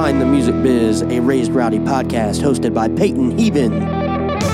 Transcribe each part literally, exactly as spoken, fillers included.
Behind the Music Biz, a Raised Rowdy podcast hosted by Peyton Heben.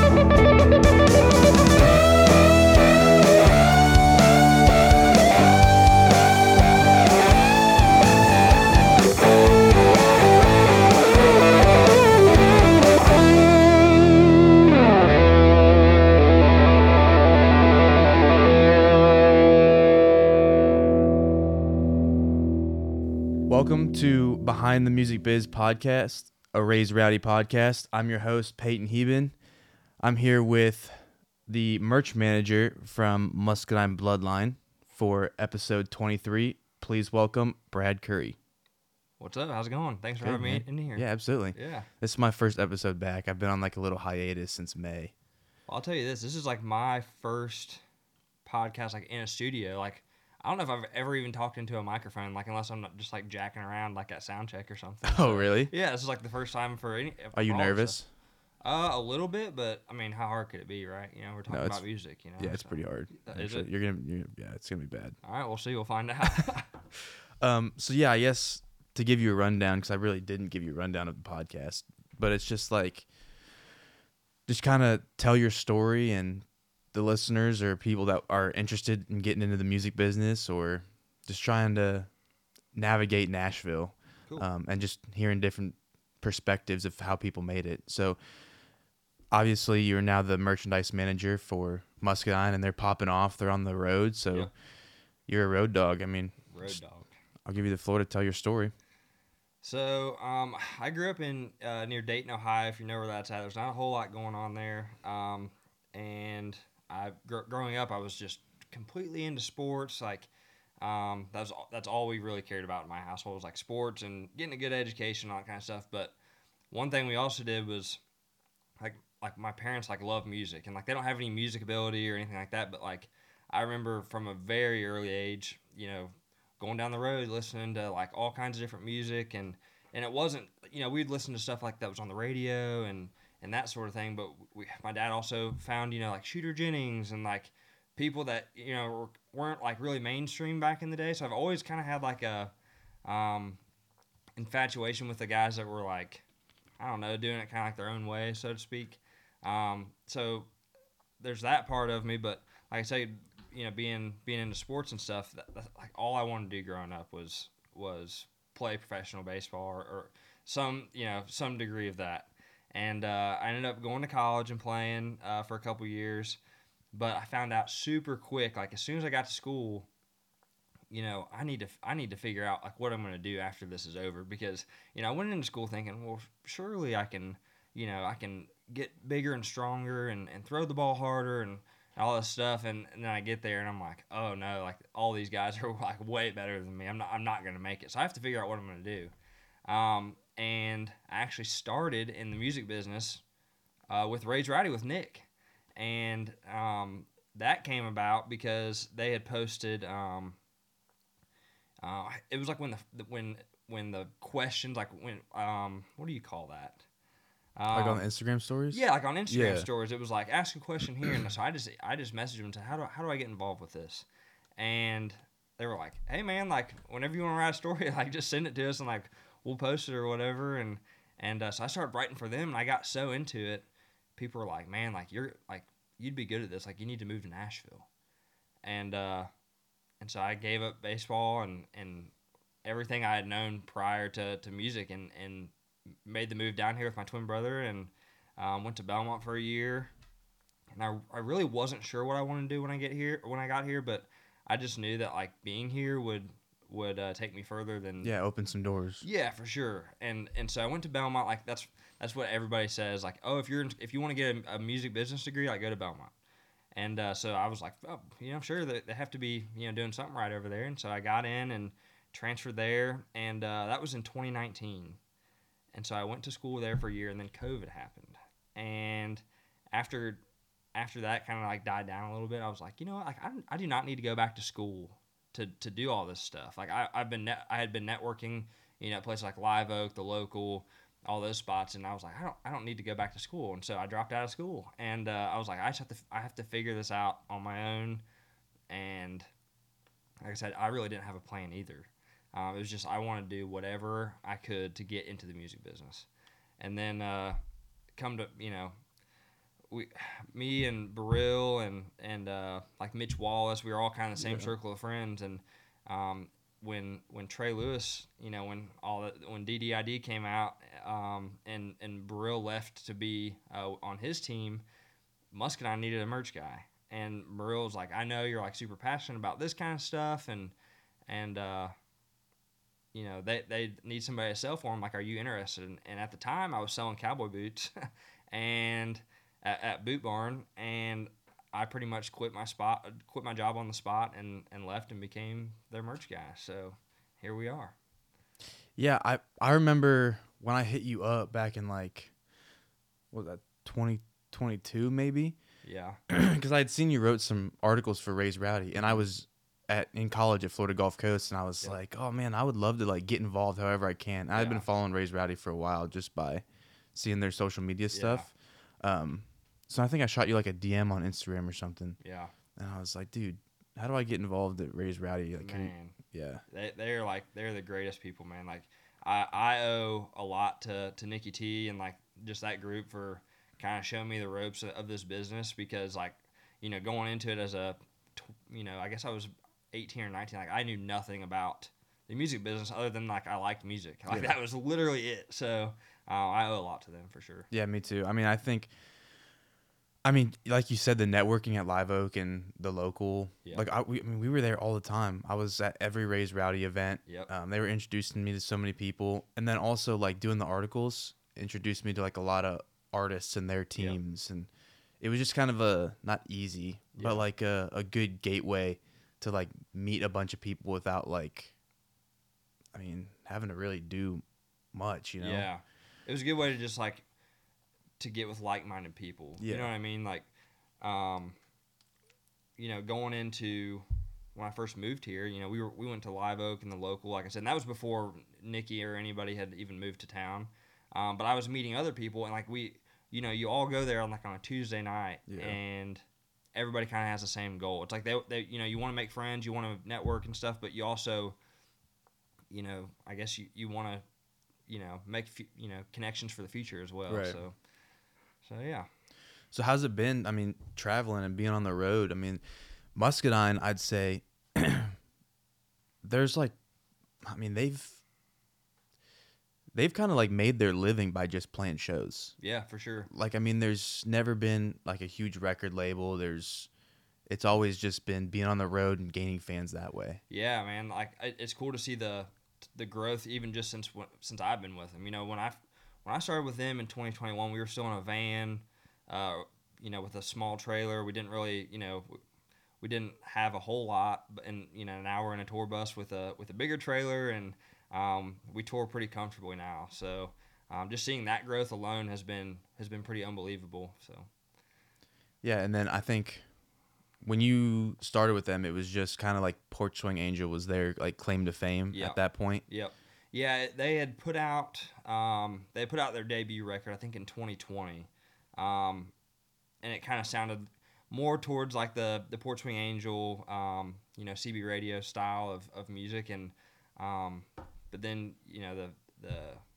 Welcome to Behind the Music Biz podcast, a Raised Rowdy podcast. I'm your host, Peyton Heben. I'm here with the merch manager from Muscadine Bloodline for episode twenty-three. Please welcome Brad Curry. What's up? How's it going? Thanks for Good, having man. me in here. Yeah, absolutely. Yeah. This is my first episode back. I've been on like a little hiatus since May. Well, I'll tell you this. This is like my first podcast like in a studio. Like, I don't know if I've ever even talked into a microphone, like unless I'm not just like jacking around like at sound check or something. Oh, really? Yeah, this is like the first time for any. Are you for all of nervous? us. Uh, a little bit, but I mean, how hard could it be, right? You know, we're talking No, it's- about music. You know. Yeah, it's so- pretty hard. Is actually. it? You're gonna, you're, yeah, it's gonna be bad. All right, we'll see. We'll find out. Um, so yeah, I guess to give you a rundown, because I really didn't give you a rundown of the podcast, but it's just like, just kind of tell your story, and the listeners or people that are interested in getting into the music business or just trying to navigate Nashville, Cool. um, and just hearing different perspectives of how people made it. So obviously you're now the merchandise manager for Muscadine, and they're popping off. They're on the road, so Yeah. you're a road dog. I mean, Road dog. I'll give you the floor to tell your story. So, um, I grew up in uh, near Dayton, Ohio. If you know where that's at, there's not a whole lot going on there. Um, and I gr- growing up, I was just completely into sports. Like, um, that's all, that's all we really cared about in my household was like sports and getting a good education, all that kind of stuff. But one thing we also did was like like my parents like love music, and like they don't have any music ability or anything like that. But like I remember from a very early age, you know, going down the road listening to like all kinds of different music, and and it wasn't, you know, we'd listen to stuff like that was on the radio and and that sort of thing, but we, my dad also found, you know, like Shooter Jennings and like people that, you know, were, weren't like really mainstream back in the day. So I've always kind of had like a um infatuation with the guys that were like, I don't know, doing it kind of like their own way, so to speak. Um so there's that part of me, but like I say, you know, being being into sports and stuff, that, that, like all I wanted to do growing up was was play professional baseball or, or some, you know, some degree of that. And uh, I ended up going to college and playing uh, for a couple years, but I found out super quick, like as soon as I got to school, you know, I need to I need to figure out like what I'm going to do after this is over, because, you know, I went into school thinking, well, surely I can, you know, I can get bigger and stronger and, and throw the ball harder and all this stuff, and, and then I get there and I'm like, oh no, like all these guys are like way better than me. I'm not I'm not gonna make it. So I have to figure out what I'm gonna do. Um, and I actually started in the music business uh, with Raised Rowdy with Nick, and um, that came about because they had posted. Um, uh, it was like when the when when the questions like when um what do you call that? Um, Like on the Instagram stories? Yeah, like on Instagram Yeah. stories, it was like ask a question here, and so I just I just messaged them and said, how do how do I get involved with this? And they were like, hey man, like whenever you want to write a story, like just send it to us and like we'll post it or whatever. And and uh, so I started writing for them, and I got so into it. People were like, man, like you're like you'd be good at this. Like you need to move to Nashville. And uh, and so I gave up baseball and and everything I had known prior to to music, and and made the move down here with my twin brother, and um, went to Belmont for a year. And I, I really wasn't sure what I wanted to do when I get here when I got here, but I just knew that like being here would would uh, take me further than Yeah, open some doors. yeah, for sure. And and so I went to Belmont. Like that's that's what everybody says. Like, oh, if you're in, if you want to get a, a music business degree, like go to Belmont. And uh, so I was like, oh, you know, sure, they, they have to be, you know, doing something right over there. And so I got in and transferred there, and uh, that was in twenty nineteen. And so I went to school there for a year, and then COVID happened. And after after that kind of like died down a little bit, I was like, you know what? Like I, I do not need to go back to school to, to do all this stuff. Like I I've been net, I had been networking, you know, at places like Live Oak, the local, all those spots, and I was like, I don't I don't need to go back to school. And so I dropped out of school, and uh, I was like, I just have to I have to figure this out on my own. And like I said, I really didn't have a plan either. Um, it was just I wanted to do whatever I could to get into the music business, and then uh, come to you know, we, me and Burrill and and uh, like Mitch Wallace, we were all kind of the same Yeah. circle of friends, and um, when when Trey Lewis, you know, when all that when D D I D came out, um, and and Burrill left to be uh, on his team, Muscadine needed a merch guy, and Burrill was like, I know you're like super passionate about this kind of stuff, and and uh, you know, they, they need somebody to sell for them. Like, are you interested? And, and at the time, I was selling cowboy boots and at, at Boot Barn, and I pretty much quit my spot, quit my job on the spot, and, and left and became their merch guy. So here we are. Yeah, I I remember when I hit you up back in like, what was that, twenty twenty-two maybe? Yeah. Because I had seen you wrote some articles for Raised Rowdy, and I was at in college at Florida Gulf Coast, and I was Yep. like, oh man, I would love to like get involved however I can. I had Yeah. been following Raised Rowdy for a while just by seeing their social media stuff. Um, so I think I shot you like a D M on Instagram or something, Yeah. and I was like, dude, how do I get involved at Raised Rowdy? Like, can you- Man. yeah, They they're like they're the greatest people, man. Like I I owe a lot to to Nikki T and like just that group for kind of showing me the ropes of, of this business, because like, you know, going into it as a tw- you know, I guess I was eighteen or nineteen, like I knew nothing about the music business other than like I liked music. Like Yeah. that was literally it. So uh, I owe a lot to them for sure. yeah, me too. I mean, I think. I mean, like you said, the networking at Live Oak and the local, Yeah. like I, we, I mean, we were there all the time. I was at every Raised Rowdy event. Yep. Um, they were introducing me to so many people, and then also like doing the articles introduced me to like a lot of artists and their teams, and it was just kind of a not easy, Yeah. but like a, a good gateway to like meet a bunch of people without like, I mean, having to really do much, you know? Yeah. It was a good way to just like to get with like-minded people. You Yeah. know what I mean? Like, um, you know, going into when I first moved here, you know, we were we went to Live Oak and the local, like I said, and that was before Nikki or anybody had even moved to town. Um, but I was meeting other people, and like we, you know, you all go there on like on a Tuesday night, Yeah. and everybody kind of has the same goal. It's like they, they you know, you want to make friends, you want to network and stuff, but you also, you know, I guess you, you want to, you know, make fu- you know connections for the future as well. Right. So, so yeah. So how's it been? I mean, traveling and being on the road. I mean, Muscadine, I'd say there's like, I mean, they've they've kind of like made their living by just playing shows. Yeah, for sure. Like, I mean, there's never been like a huge record label. There's, it's always just been being on the road and gaining fans that way. Yeah, man. Like it- it's cool to see the the growth even just since when- since I've been with them. You know, when I when I started with them in twenty twenty-one, we were still in a van, uh, you know, with a small trailer. We didn't really, you know, we didn't have a whole lot, but and you know, now we're in a tour bus with a with a bigger trailer, and um, we tour pretty comfortably now. So um, just seeing that growth alone has been has been pretty unbelievable. So Yeah, and then I think when you started with them, it was just kind of like Porch Swing Angel was their like claim to fame Yeah. at that point. Yep. Yeah, they had put out um, they put out their debut record I think in twenty twenty, um, and it kind of sounded more towards like the the Porch Swing Angel, um, you know, C B radio style of, of music, and um, but then you know the the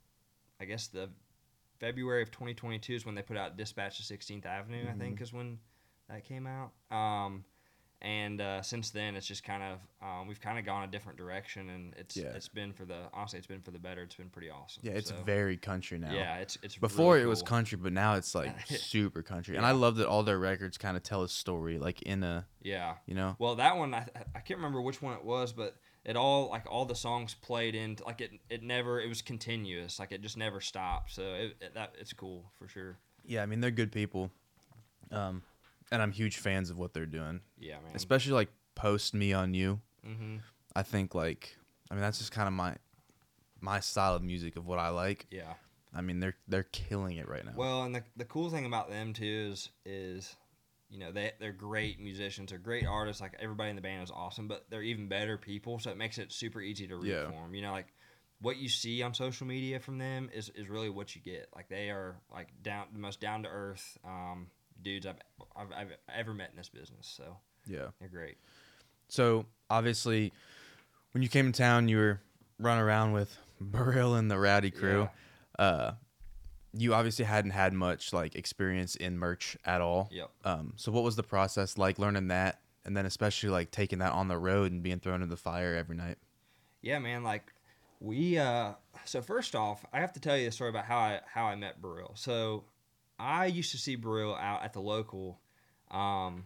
I guess the February of twenty twenty-two is when they put out Dispatch to sixteenth Avenue. I think is when that came out. Um, And uh, since then, it's just kind of um, we've kind of gone a different direction, and it's Yeah. it's been for the honestly, it's been for the better. It's been pretty awesome. Yeah, it's So, very country now. yeah, it's it's Before really it was cool. country, but now it's like super country. And I Yeah. love that all their records kind of tell a story, like in a, Yeah. you know, Well, that one I I can't remember which one it was, but it all like all the songs played in like it it never it was continuous, like it just never stopped. So it, it that it's cool for sure. yeah, I mean, they're good people. Um, and I'm huge fans of what they're doing, Yeah, man. especially like post Me on You. Mm-hmm. I think like, I mean, that's just kind of my, my style of music of what I like. Yeah. I mean, they're, they're killing it right now. Well, and the the cool thing about them too is is you know they they're great musicians, they're great artists. Like everybody in the band is awesome, but they're even better people. So it makes it super easy to root Yeah. for them. You know, like what you see on social media from them is, is really what you get. Like they are like down the most down to earth um, dudes I've, I've I've ever met in this business. So yeah. they're great. So obviously, when you came to town, you were run around with Burrill and the Rowdy Crew. Yeah. Uh, you obviously hadn't had much like experience in merch at all. Yep. Um, so what was the process like learning that, and then especially like taking that on the road and being thrown in the fire every night? Yeah, man. Like we. Uh, so first off, I have to tell you a story about how I how I met Burrill. So I used to see Burrill out at the local. Um,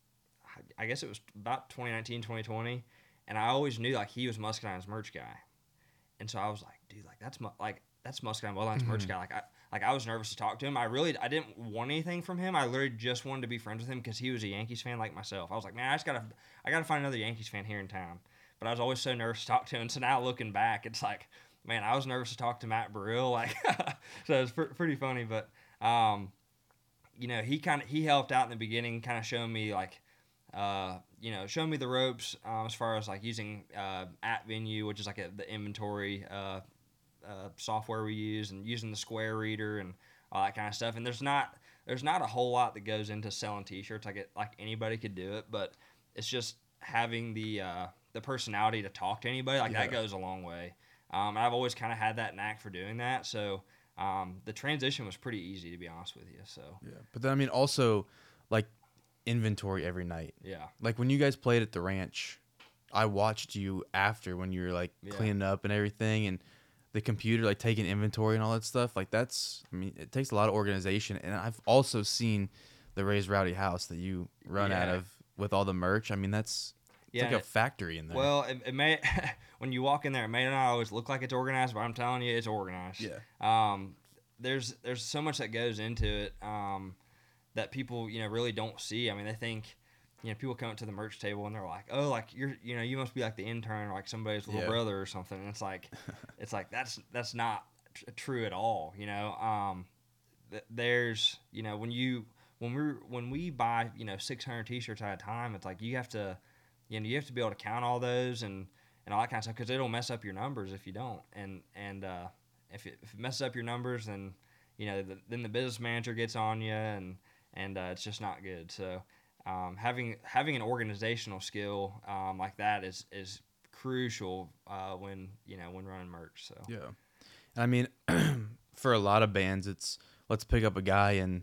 I guess it was about twenty nineteen, twenty twenty, and I always knew like he was Muscadine's merch guy, and so I was like, dude, like that's mu- like that's Muscadine Bloodline's Mm-hmm. merch guy. Like I like I was nervous to talk to him. I really I didn't want anything from him. I literally just wanted to be friends with him because he was a Yankees fan like myself. I was like, man, I just gotta I gotta find another Yankees fan here in town. But I was always so nervous to talk to him. And so now looking back, it's like, man, I was nervous to talk to Matt Burrill. Like, so it's pr- pretty funny. But um, you know, he kind of he helped out in the beginning, kind of showing me like. Uh, you know, showing me the ropes um, as far as like using uh, at venue, which is like a, the inventory uh, uh, software we use, and using the Square Reader and all that kind of stuff. And there's not there's not a whole lot that goes into selling T-shirts. Like it, like anybody could do it, but it's just having the uh, the personality to talk to anybody. Like Yeah. that goes a long way. Um, and I've always kind of had that knack for doing that. So um, the transition was pretty easy, to be honest with you. So Yeah, but then I mean also like inventory every night. yeah, Like when you guys played at the ranch, I watched you after when you were like Yeah. cleaning up and everything, and the computer like taking inventory and all that stuff. Like that's, I mean, it takes a lot of organization. And I've also seen the Raised Rowdy house that you run out Yeah. of with all the merch. I mean, that's it's Yeah, like a it- factory in there. Well, it, it may when you walk in there, it may not always look like it's organized, but I'm telling you, it's organized. Yeah. Um, there's there's so much that goes into it um, that people you know really don't see. I mean, they think you know people come up to the merch table and they're like, oh, like you're you know you must be like the intern or like somebody's little Yeah. brother or something. And it's like it's like that's that's not tr- true at all. You know, um, th- there's you know when you when we when we buy you know six hundred t-shirts at a time, it's like you have to you know you have to be able to count all those and, and all that kind of stuff because it'll mess up your numbers if you don't. And and uh, if, it, if it messes up your numbers, then you know the, then the business manager gets on you and and uh, it's just not good. So um, having having an organizational skill um, like that is is crucial uh, when you know when running merch. So yeah. I mean, for a lot of bands, it's let's pick up a guy and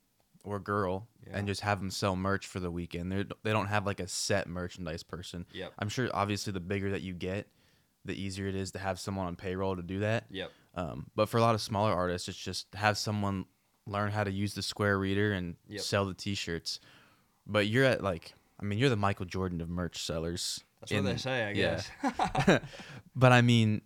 or girl Yeah. and just have them sell merch for the weekend. They they don't have like a set merchandise person. Yep. I'm sure obviously the bigger that you get, the easier it is to have someone on payroll to do that. Yep. Um, but for a lot of smaller artists, it's just have someone learn how to use the Square Reader and Yep. sell the T-shirts. But you're at like, I mean, you're the Michael Jordan of merch sellers. That's what in- they say, I yeah. guess. But I mean,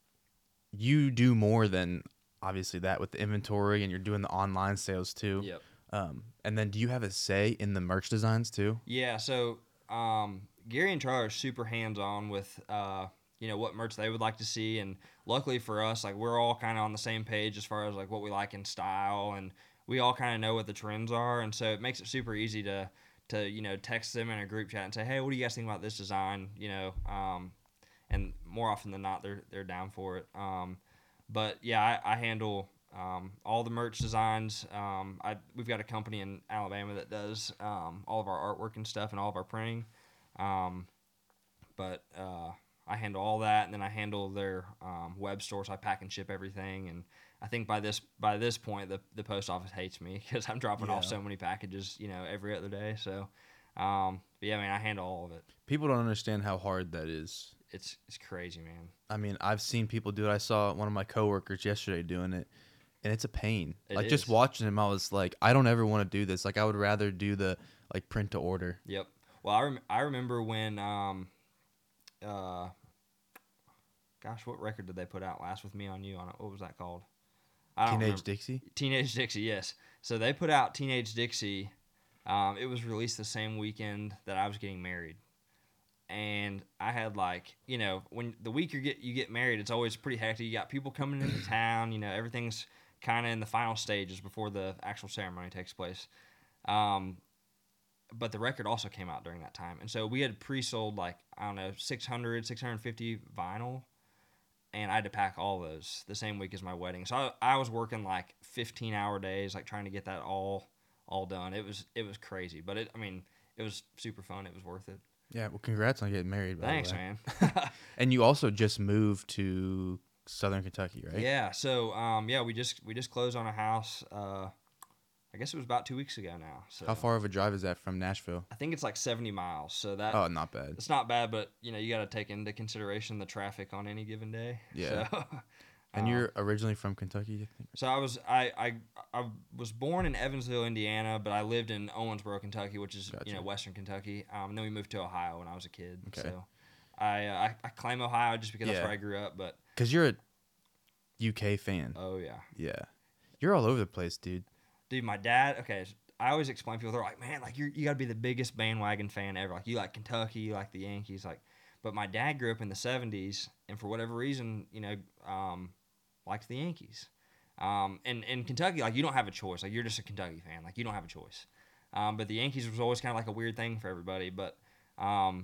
you do more than obviously that with the inventory, and you're doing the online sales too. Yep. Um, and then do you have a say in the merch designs too? Yeah, so um, Gary and Charlie are super hands-on with uh, you know what merch they would like to see, and luckily for us, like we're all kind of on the same page as far as like what we like in style, and we all kind of know what the trends are, and so it makes it super easy to to you know text them in a group chat and say, hey, what do you guys think about this design? You know, um, and more often than not, they're they're down for it. Um, but yeah, I, I handle. Um, all the merch designs. Um, I we've got a company in Alabama that does um, all of our artwork and stuff and all of our printing. Um, but uh, I handle all that, and then I handle their um, web store. So I pack and ship everything. And I think by this by this point, the the post office hates me because I'm dropping off Yeah. so many packages, you know, every other day. So, um, but yeah, I mean, I handle all of it. People don't understand how hard that is. It's it's crazy, man. I mean, I've seen people do it. I saw one of my coworkers yesterday doing it, and it's a pain. It like just is. watching him, I was like, I don't ever want to do this. Like I would rather do the like print to order. Yep. Well, I, rem- I remember when, um, uh, gosh, what record did they put out last with Me on You on it? What was that called? I don't Teenage remember. Dixie. Teenage Dixie, yes. So they put out Teenage Dixie. Um, it was released the same weekend that I was getting married. And I had like, you know, when the week you get you get married, it's always pretty hectic. You got people coming into town. You know, everything's kind of in the final stages before the actual ceremony takes place. Um, but the record also came out during that time, and so we had pre-sold like I don't know six hundred, six hundred fifty vinyl, and I had to pack all those the same week as my wedding. So I, I was working like fifteen hour days, like trying to get that all all done. It was it was crazy, but it I mean it was super fun. It was worth it. Yeah, well, congrats on getting married. By Thanks, the way. man. And you also just moved to Southern Kentucky, right? Yeah. So, um, yeah, we just we just closed on a house. Uh, I guess it was about two weeks ago now. So How far of a drive is that from Nashville? I think it's like seventy miles. So that Oh, not bad. it's not bad, but you know you got to take into consideration the traffic on any given day. Yeah. So, And um, you're originally from Kentucky, I think? So I was I, I I was born in Evansville, Indiana, but I lived in Owensboro, Kentucky, which is Gotcha. you know Western Kentucky. Um, and then we moved to Ohio when I was a kid. Okay. So I, uh, I I claim Ohio just because that's Yeah. where I grew up. But Because you're a U K fan. oh yeah, Yeah. You're all over the place, dude. dude, my dad. Okay, I always explain to people they're like, man, like you you got to be the biggest bandwagon fan ever. Like you like Kentucky, you like the Yankees, like. But my dad grew up in the seventies, and for whatever reason, you know, um, liked the Yankees. Um, and in Kentucky, like you don't have a choice. Like you're just a Kentucky fan. Like you don't have a choice. Um, but the Yankees was always kind of like a weird thing for everybody. But um,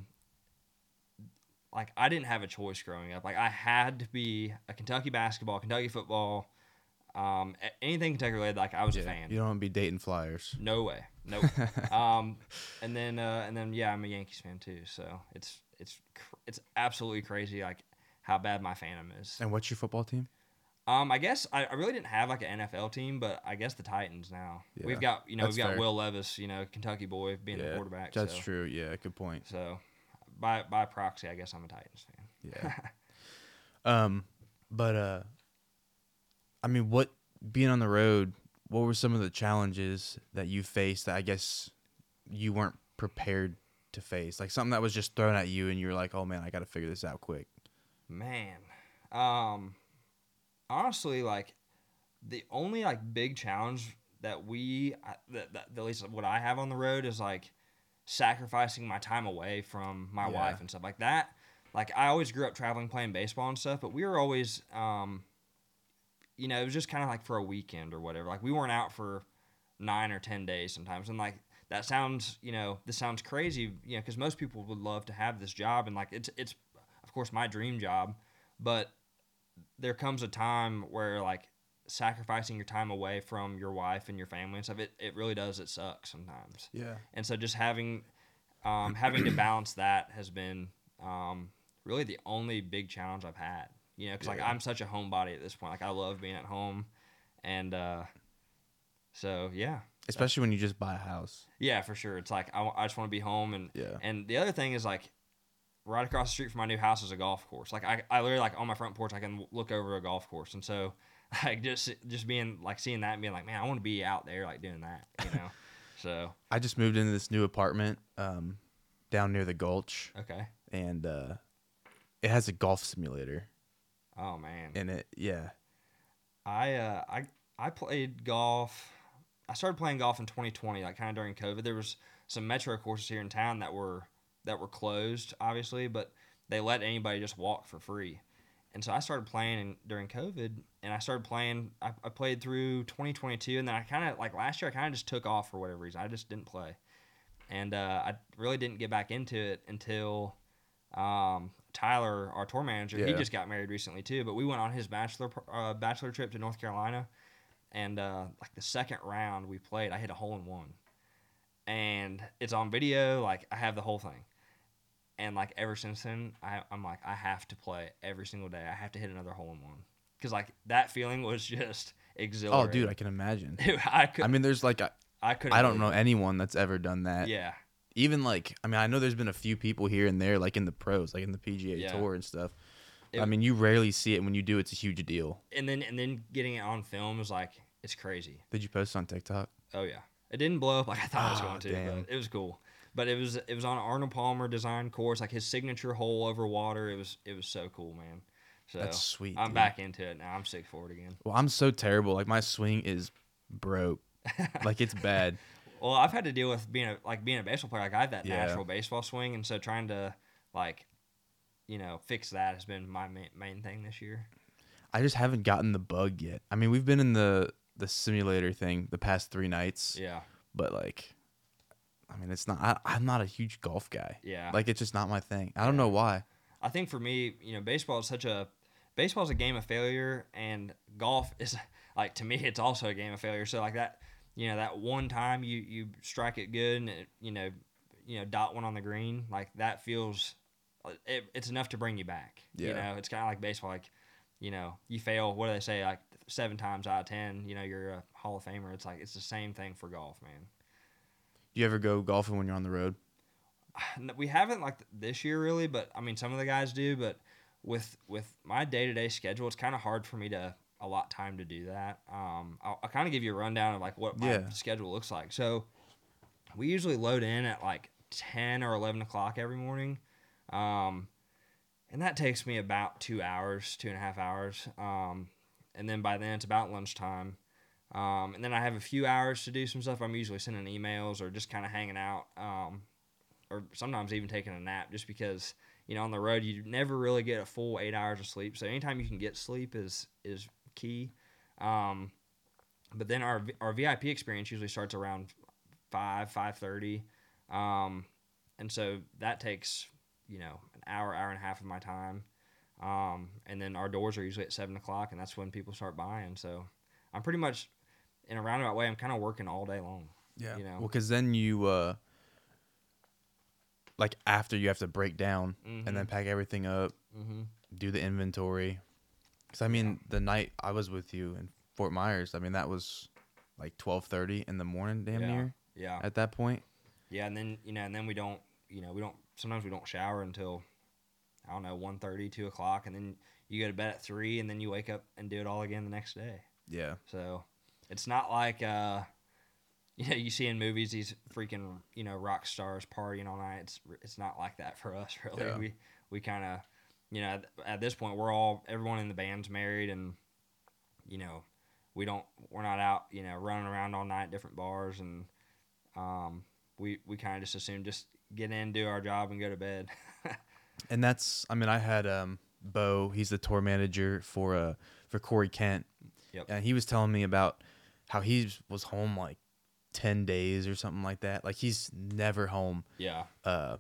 like I didn't have a choice growing up. Like I had to be a Kentucky basketball, Kentucky football, um, a- anything Kentucky related. Like I was a fan. You don't want to be dating Flyers. No way. Nope. um, and then uh, and then yeah, I'm a Yankees fan too. So it's it's cr- it's absolutely crazy like how bad my fandom is. And what's your football team? Um, I guess I, I really didn't have like an N F L team, but I guess the Titans now. Yeah, We've got you know that's we've got fair. Will Levis, you know Kentucky boy being the quarterback. That's so, true. Yeah, good point. So by by proxy, I guess I'm a Titans fan. Yeah. um, but uh, I mean, what being on the road? What were some of the challenges that you faced that I guess you weren't prepared to face? Like something that was just thrown at you, and you were like, "Oh man, I got to figure this out quick." Man, um, honestly, like the only like big challenge that we I- that, that at least what I have on the road is like sacrificing my time away from my Yeah. wife and stuff like that. Like I always grew up traveling, playing baseball and stuff, but we were always, um, you know, it was just kind of like for a weekend or whatever. Like we weren't out for nine or ten days sometimes, and like that sounds, you know, this sounds crazy, you know, because most people would love to have this job, and like it's it's of course my dream job, but there comes a time where like sacrificing your time away from your wife and your family and stuff, it, it really does, it sucks sometimes. Yeah. And so just having um, having to balance that has been um, really the only big challenge I've had. You know, because like Yeah. I'm such a homebody at this point. Like I love being at home, and uh, so yeah, Especially when you just buy a house. yeah, for sure. It's like I, wa- I just want to be home, and Yeah. and the other thing is like right across the street from my new house is a golf course. Like I, I literally like on my front porch I can look over a golf course, and so like just just being like seeing that and being like, man, I want to be out there like doing that, you know. So I just moved into this new apartment um, down near the Gulch, okay, and uh, it has a golf simulator oh man, in it. Yeah. I uh I I played golf. I started playing golf in twenty twenty, like kind of during COVID. There was some metro courses here in town that were that were closed, obviously, but they let anybody just walk for free. And so I started playing in, during COVID, and I started playing. I, I played through twenty twenty-two, and then I kind of like last year. I kind of just took off for whatever reason. I just didn't play, and uh, I really didn't get back into it until um, Tyler, our tour manager, he Yeah. just got married recently too. But we went on his bachelor uh, bachelor trip to North Carolina, and uh, like the second round we played, I hit a hole in one, and it's on video. Like I have the whole thing. And like ever since then, I, I'm like I have to play every single day. I have to hit another hole in one because like that feeling was just exhilarating. Oh, dude, I can imagine. Dude, I could. I mean, there's like, I, I couldn't. I don't know believe anyone that's ever done that. it. Yeah, Even like, I mean, I know there's been a few people here and there, like in the pros, like in the P G A Yeah. Tour and stuff. It- I mean, you rarely see it. When you do, it's a huge deal. and then and then getting it on film is like it's crazy. Did you post on TikTok? Oh yeah, it didn't blow up like I thought it was Ah, going to, damn. but it was cool. But it was it was on Arnold Palmer designed course, like his signature hole over water. It was it was so cool, man. So That's sweet, I'm dude. back into it now. I'm sick for it again. Well, I'm so terrible. Like my swing is broke. Like it's bad. Well, I've had to deal with being a like being a baseball player. Like I have that Yeah. natural baseball swing, and so trying to like, you know, fix that has been my main, main thing this year. I just haven't gotten the bug yet. I mean, we've been in the the simulator thing the past three nights, Yeah, but like, I mean, it's not. I, I'm not a huge golf guy. yeah. Like it's just not my thing. I don't know why. I think for me, you know, baseball is such a baseball is a game of failure, and golf is like to me, it's also a game of failure. So like that, you know, that one time you you strike it good, and it, you know, you know, dot one on the green, like that feels, it, it's enough to bring you back. Yeah. You know, it's kind of like baseball. Like, you know, you fail, what do they say? Like seven times out of ten, you know, you're a Hall of Famer. It's like, it's the same thing for golf, man. Do you ever go golfing when you're on the road? We haven't like this year really, but I mean, some of the guys do, but with, with my day-to-day schedule, it's kind of hard for me to allot time to do that. Um, I'll, I'll kind of give you a rundown of like what my Yeah. schedule looks like. So we usually load in at like ten or eleven o'clock every morning. Um, and that takes me about two hours, two and a half hours. Um, and then by then it's about lunchtime. Um, and then I have a few hours to do some stuff. I'm usually sending emails or just kind of hanging out, um, or sometimes even taking a nap, just because, you know, on the road you never really get a full eight hours of sleep. So anytime you can get sleep is is key. Um, but then our our V I P experience usually starts around five, five thirty, um, and so that takes, you know, an hour, hour and a half of my time. Um, and then our doors are usually at seven o'clock, and that's when people start buying. So I'm pretty much, in a roundabout way, I'm kind of working all day long. Yeah. You know? Well, because then you, uh, like, after you have to break down Mhm. and then pack everything up, Mm-hmm. do the inventory. Because, I mean, the night I was with you in Fort Myers, I mean, that was like twelve thirty in the morning, damn Yeah. near, Yeah. at that point. Yeah, and then, you know, and then we don't, you know, we don't, sometimes we don't shower until, I don't know, one thirty, two o'clock, and then you go to bed at three, and then you wake up and do it all again the next day. Yeah. So it's not like, uh, you know, you see in movies these freaking, you know, rock stars partying all night. It's it's not like that for us, really. Yeah. We we kind of, you know, at, at this point, we're all, everyone in the band's married, and, you know, we don't, we're not out, you know, running around all night at different bars, and um, we, we kind of just assume just get in, do our job, and go to bed. And that's, I mean, I had um, Bo, he's the tour manager for uh, for Corey Kent. Yep. And he was telling me about how he was home like ten days or something like that. Like, he's never home. Yeah. Uh,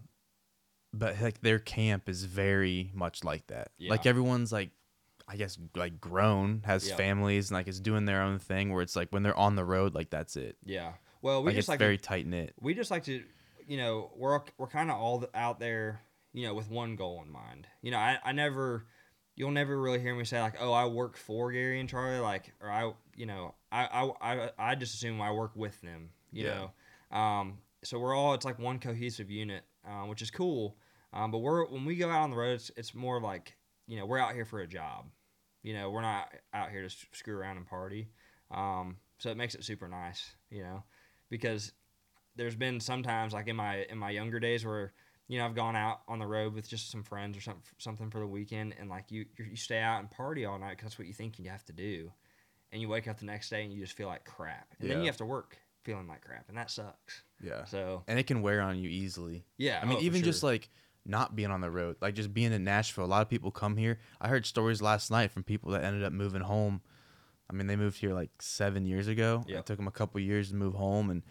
but like their camp is very much like that. Yeah. Like, everyone's like, I guess, like grown, has Yeah. families, and like is doing their own thing. Where it's like when they're on the road, like that's it. Yeah. Well, we Like, just it's like very tight knit. we just like to, you know, we're we're kind of all out there, you know, with one goal in mind. You know, I, I never, you'll never really hear me say like, oh, I work for Gary and Charlie, like, or I, you know, I I I, I just assume I work with them, you Yeah. know. Um, so we're all, it's like one cohesive unit, uh, which is cool. Um, but we're when we go out on the road, it's it's more like, you know, we're out here for a job. You know, we're not out here to s- screw around and party. Um, so it makes it super nice, you know, because there's been sometimes like in my in my younger days where, you know, I've gone out on the road with just some friends or something something for the weekend, and like you you stay out and party all night because that's what you think you have to do, and you wake up the next day and you just feel like crap, and then Yeah. you have to work feeling like crap, and that sucks. Yeah. So And it can wear on you easily. yeah, I mean, oh, for even just sure. like not being on the road, like just being in Nashville. A lot of people come here. I heard stories last night from people that ended up moving home. I mean, they moved here like seven years ago. Yep. It took them a couple years to move home, and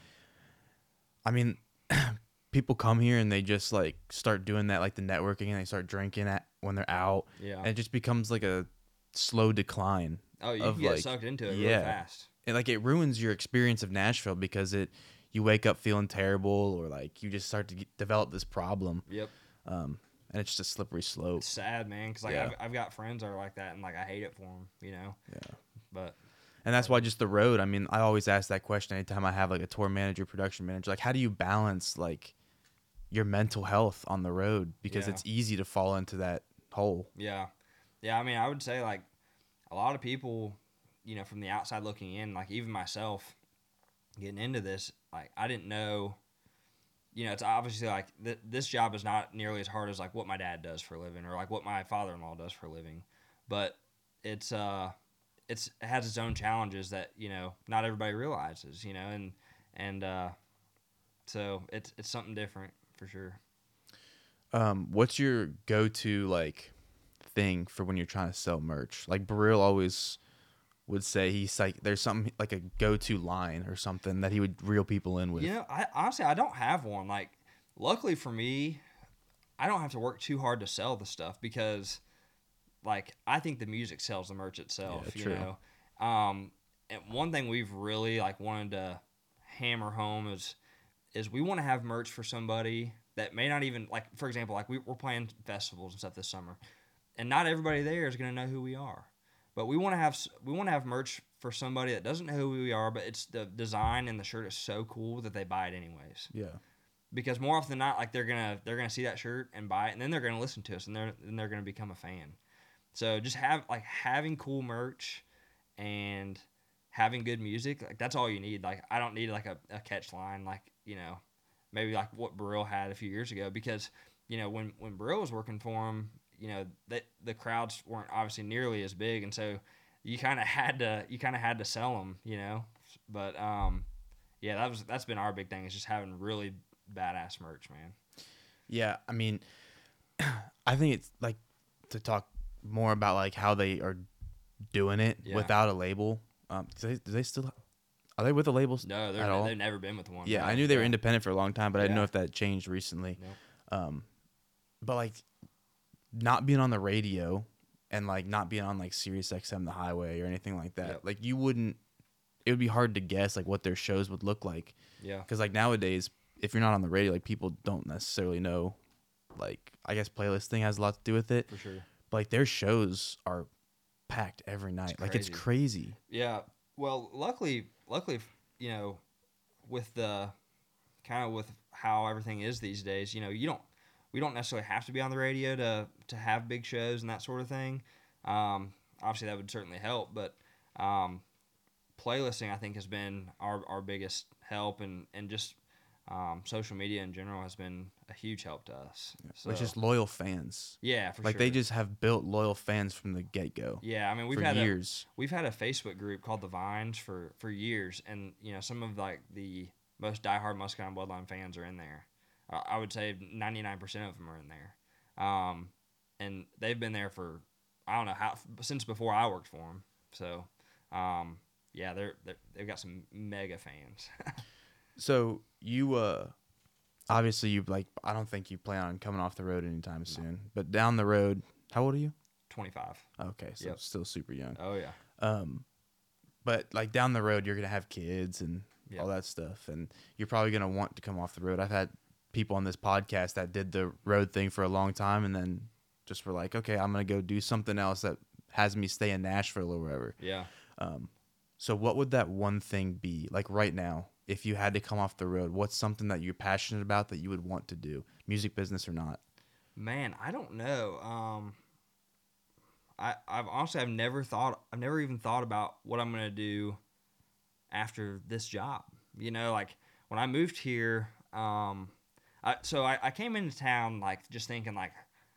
I mean, people come here and they just like start doing that, like the networking, and they start drinking at when they're out, yeah. and it just becomes like a slow decline. Oh, you of, can get like, sucked into it yeah. really fast. And like it ruins your experience of Nashville because it you wake up feeling terrible, or like you just start to get, develop this problem. Yep. Um, and it's just a slippery slope. It's sad, man, because like Yeah. I've, I've got friends that are like that, and like I hate it for them, you know. Yeah. But And that's why just the road. I mean, I always ask that question anytime I have like a tour manager, production manager. Like, how do you balance like your mental health on the road? Because Yeah. it's easy to fall into that hole. yeah, yeah. I mean, I would say like a lot of people, you know, from the outside looking in, like even myself, getting into this, like I didn't know. You know, it's obviously like th- this job is not nearly as hard as like what my dad does for a living or like what my father-in-law does for a living, but it's uh, it's it has its own challenges that, you know, not everybody realizes, you know, and and uh, so it's it's something different for sure. Um, what's your go-to like thing for when you're trying to sell merch? Like Burrell always would say he's like there's something like a go-to line or something that he would reel people in with. You know, I honestly I don't have one. Like, luckily for me, I don't have to work too hard to sell the stuff because, like, I think the music sells the merch itself. Yeah, you true. know, um, and one thing we've really like wanted to hammer home is is we want to have merch for somebody that may not even, like, for example, like we, we're playing festivals and stuff this summer, and not everybody there is going to know who we are. But we want to have we want to have merch for somebody that doesn't know who we are, but it's the design and the shirt is so cool that they buy it anyways. Yeah. Because more often than not, like they're gonna they're gonna see that shirt and buy it, and then they're gonna listen to us, and they're then they're gonna become a fan. So just have like having cool merch and having good music, like that's all you need. Like I don't need like a, a catch line, like, you know, maybe like what Brill had a few years ago, because, you know, when when Brill was working for him, you know, that the crowds weren't obviously nearly as big, and so you kind of had to you kind of had to sell them, you know. But um, yeah, that was that's been our big thing, is just having really badass merch, man. Yeah, I mean, I think it's like to talk more about like how they are doing it Yeah. without a label. Um, do they, do they still are they with the labels? No, they're at all? they've never been with one. Yeah, no. I knew they were Yeah. independent for a long time, but I didn't Yeah. know if that changed recently. Nope. Um, but like not being on the radio and like not being on like Sirius X M, the highway, or anything like that. Yep. Like you wouldn't. It would be hard to guess like what their shows would look like. Yeah. Because like nowadays, if you're not on the radio, like people don't necessarily know. Like I guess playlist thing has a lot to do with it. For sure. But like their shows are packed every night. It's like it's crazy. crazy. Yeah. Well, luckily, luckily, you know, with the kind of with how everything is these days, you know, you don't, we don't necessarily have to be on the radio to to have big shows and that sort of thing. Um, obviously, that would certainly help, but um, playlisting, I think, has been our, our biggest help, and and just um, social media in general has been a huge help to us. So, It's just loyal fans. yeah, for like sure. they just have built loyal fans from the get go. yeah, I mean, we've for had years. A, we've had a Facebook group called the Vines for for years, and you know, some of like the most diehard Muscatine Bloodline fans are in there. Uh, I would say ninety-nine percent of them are in there, um, and they've been there for I don't know how since before I worked for them. So, um, yeah, they're, they're they've got some mega fans. So you uh obviously you like I don't think you plan on coming off the road anytime soon. But down the road, how old are you? twenty-five. Okay, so Yep. still super young. Oh yeah. Um but like down the road you're gonna have kids and Yep. all that stuff, and you're probably gonna want to come off the road. I've had people on this podcast that did the road thing for a long time and then just were like, okay, I'm gonna go do something else that has me stay in Nashville or wherever. Yeah. Um, so what would that one thing be? Like right now, if you had to come off the road, what's something that you're passionate about that you would want to do, music business or not? Man, I don't know. Um, I I've honestly I've never thought I've never even thought about what I'm gonna do after this job. You know, like when I moved here, um, I, so I, I came into town like just thinking like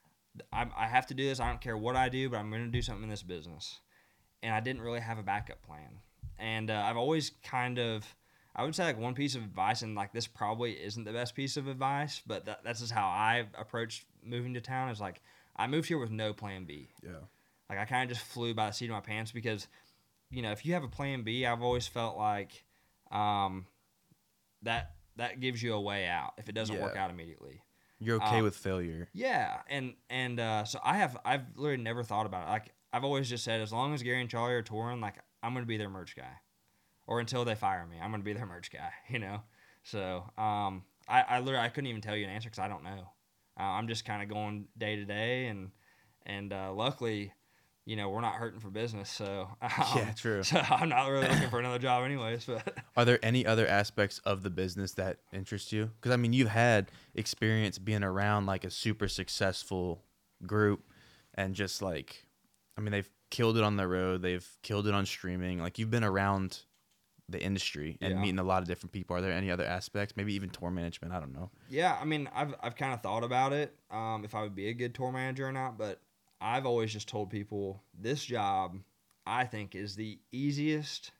I I have to do this. I don't care what I do, but I'm gonna do something in this business, and I didn't really have a backup plan. And uh, I've always kind of I would say like one piece of advice, and like this probably isn't the best piece of advice, but that, that's just how I approached moving to town. Is like I moved here with no plan B. Yeah. Like I kind of just flew by the seat of my pants because, you know, if you have a plan B, I've always felt like um, that that gives you a way out if it doesn't Yeah. work out immediately. You're okay Um, with failure. Yeah, and and uh, so I have I've literally never thought about it. Like I've always just said, as long as Gary and Charlie are touring, like I'm gonna be their merch guy, or until they fire me, I'm gonna be their merch guy. You know, so um, I I literally I couldn't even tell you an answer because I don't know. Uh, I'm just kind of going day to day, and and uh, luckily, you know, we're not hurting for business, so um, Yeah, true. So I'm not really looking for another job, anyways. But Are there any other aspects of the business that interest you? Because I mean, you've had experience being around like a super successful group, and just like, I mean, they've killed it on the road, they've killed it on streaming. Like you've been around the industry and Yeah. meeting a lot of different people. Are there any other aspects? Maybe even tour management. I don't know. yeah, I mean, I've I've kind of thought about it, um, if I would be a good tour manager or not. But I've always just told people this job, I think, is the easiest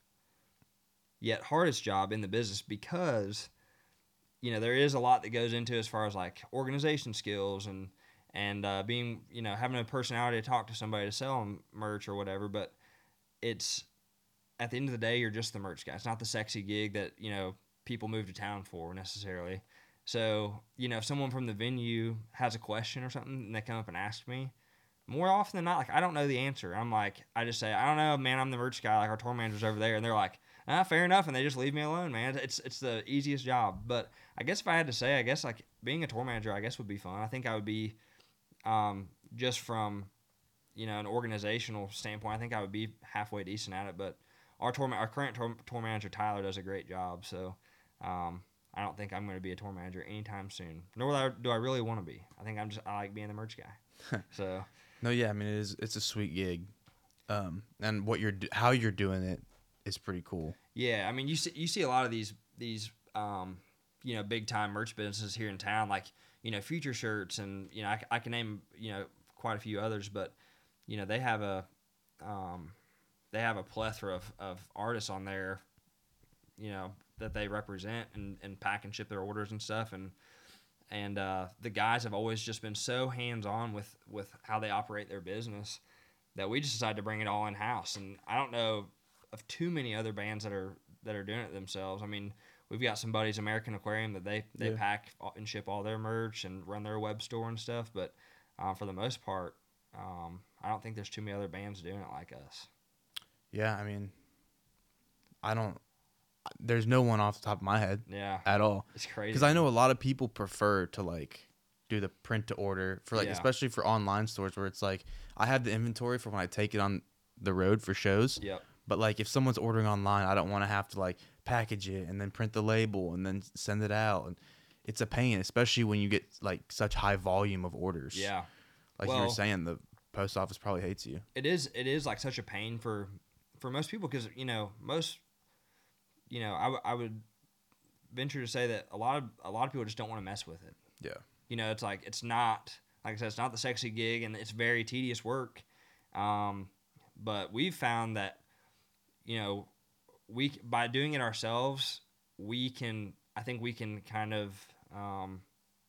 yet hardest job in the business because, you know, there is a lot that goes into as far as like organization skills and and uh, being, you know, having a personality to talk to somebody to sell them merch or whatever. But it's at the end of the day, you're just the merch guy. It's not the sexy gig that, you know, people move to town for necessarily. So, you know, if someone from the venue has a question or something and they come up and ask me, more often than not, like, I don't know the answer. I'm like, I just say, I don't know, man, I'm the merch guy. Like, our tour manager's over there. And they're like, ah, fair enough, and they just leave me alone, man. It's it's the easiest job. But I guess if I had to say, I guess like being a tour manager, I guess would be fun. I think I would be, um, just from, you know, an organizational standpoint, I think I would be halfway decent at it. But our tour, our current tour, tour manager Tyler does a great job. So, um, I don't think I'm going to be a tour manager anytime soon. Nor do I really want to be. I think I'm just I like being the merch guy. So. No, yeah, I mean it is. It's a sweet gig, um, and what you're do- how you're doing it is pretty cool. Yeah, I mean you see you see a lot of these these um, you know big time merch businesses here in town, like you know Future Shirts, and you know I, I can name you know quite a few others, but you know they have a um, they have a plethora of, of artists on there, you know that they represent and, and pack and ship their orders and stuff, and and uh, the guys have always just been so hands on with with how they operate their business that we just decided to bring it all in house. And I don't know of too many other bands that are that are doing it themselves. I mean, we've got some buddies, American Aquarium, that they they Yeah. pack and ship all their merch and run their web store and stuff. But uh, for the most part, um, I don't think there's too many other bands doing it like us. Yeah, I mean, I don't. There's no one off the top of my head Yeah, at all. it's crazy. Because I know a lot of people prefer to like do the print to order for like, Yeah. especially for online stores where it's like I have the inventory for when I take it on the road for shows. Yep. But like if someone's ordering online, I don't want to have to like package it and then print the label and then send it out. And it's a pain, especially when you get like such high volume of orders. Yeah. Like you Well- were saying, the post office probably hates you. It is it is like such a pain for for most people because you know most you know I, w- I would venture to say that a lot of a lot of people just don't want to mess with it. Yeah. You know, it's like it's not like I said, it's not the sexy gig and it's very tedious work. Um, but we've found that you know we by doing it ourselves, we can I think we can kind of um,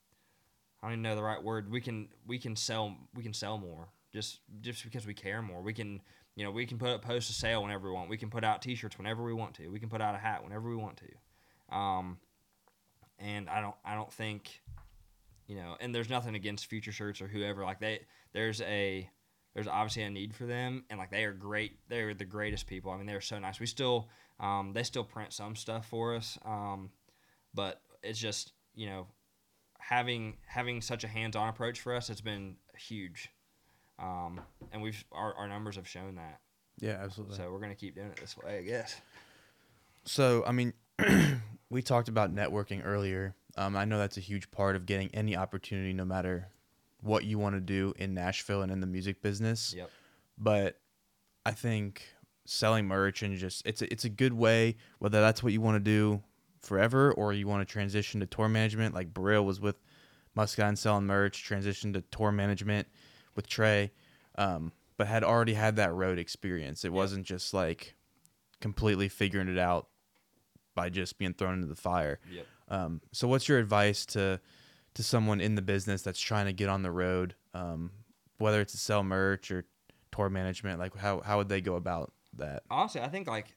I don't even know the right word. We can we can sell we can sell more just just because we care more. We can you know we can put up post a sale whenever we want. We can put out T-shirts whenever we want to. We can put out a hat whenever we want to. Um, and I don't I don't think you know. And there's nothing against Future Shirts or whoever. Like they there's a there's obviously a need for them, and like they are great. They're the greatest people. I mean they're so nice. We still um, they still print some stuff for us, um, but it's just you know. having having such a hands-on approach for us has been huge, um, and we've our, our numbers have shown that. Yeah, absolutely. So we're gonna keep doing it this way, I guess. So, I mean, we talked about networking earlier. Um, I know that's a huge part of getting any opportunity, no matter what you want to do in Nashville and in the music business. Yep. But I think selling merch and just it's a, it's a good way, whether that's what you want to do forever or you want to transition to tour management. Like Burrell was with Muscadine selling merch, transitioned to tour management with Trey, um, but had already had that road experience. It Yep. wasn't just like completely figuring it out by just being thrown into the fire. Yep. Um, so what's your advice to to someone in the business that's trying to get on the road, um, whether it's to sell merch or tour management? Like how, how would they go about that? Honestly, I think like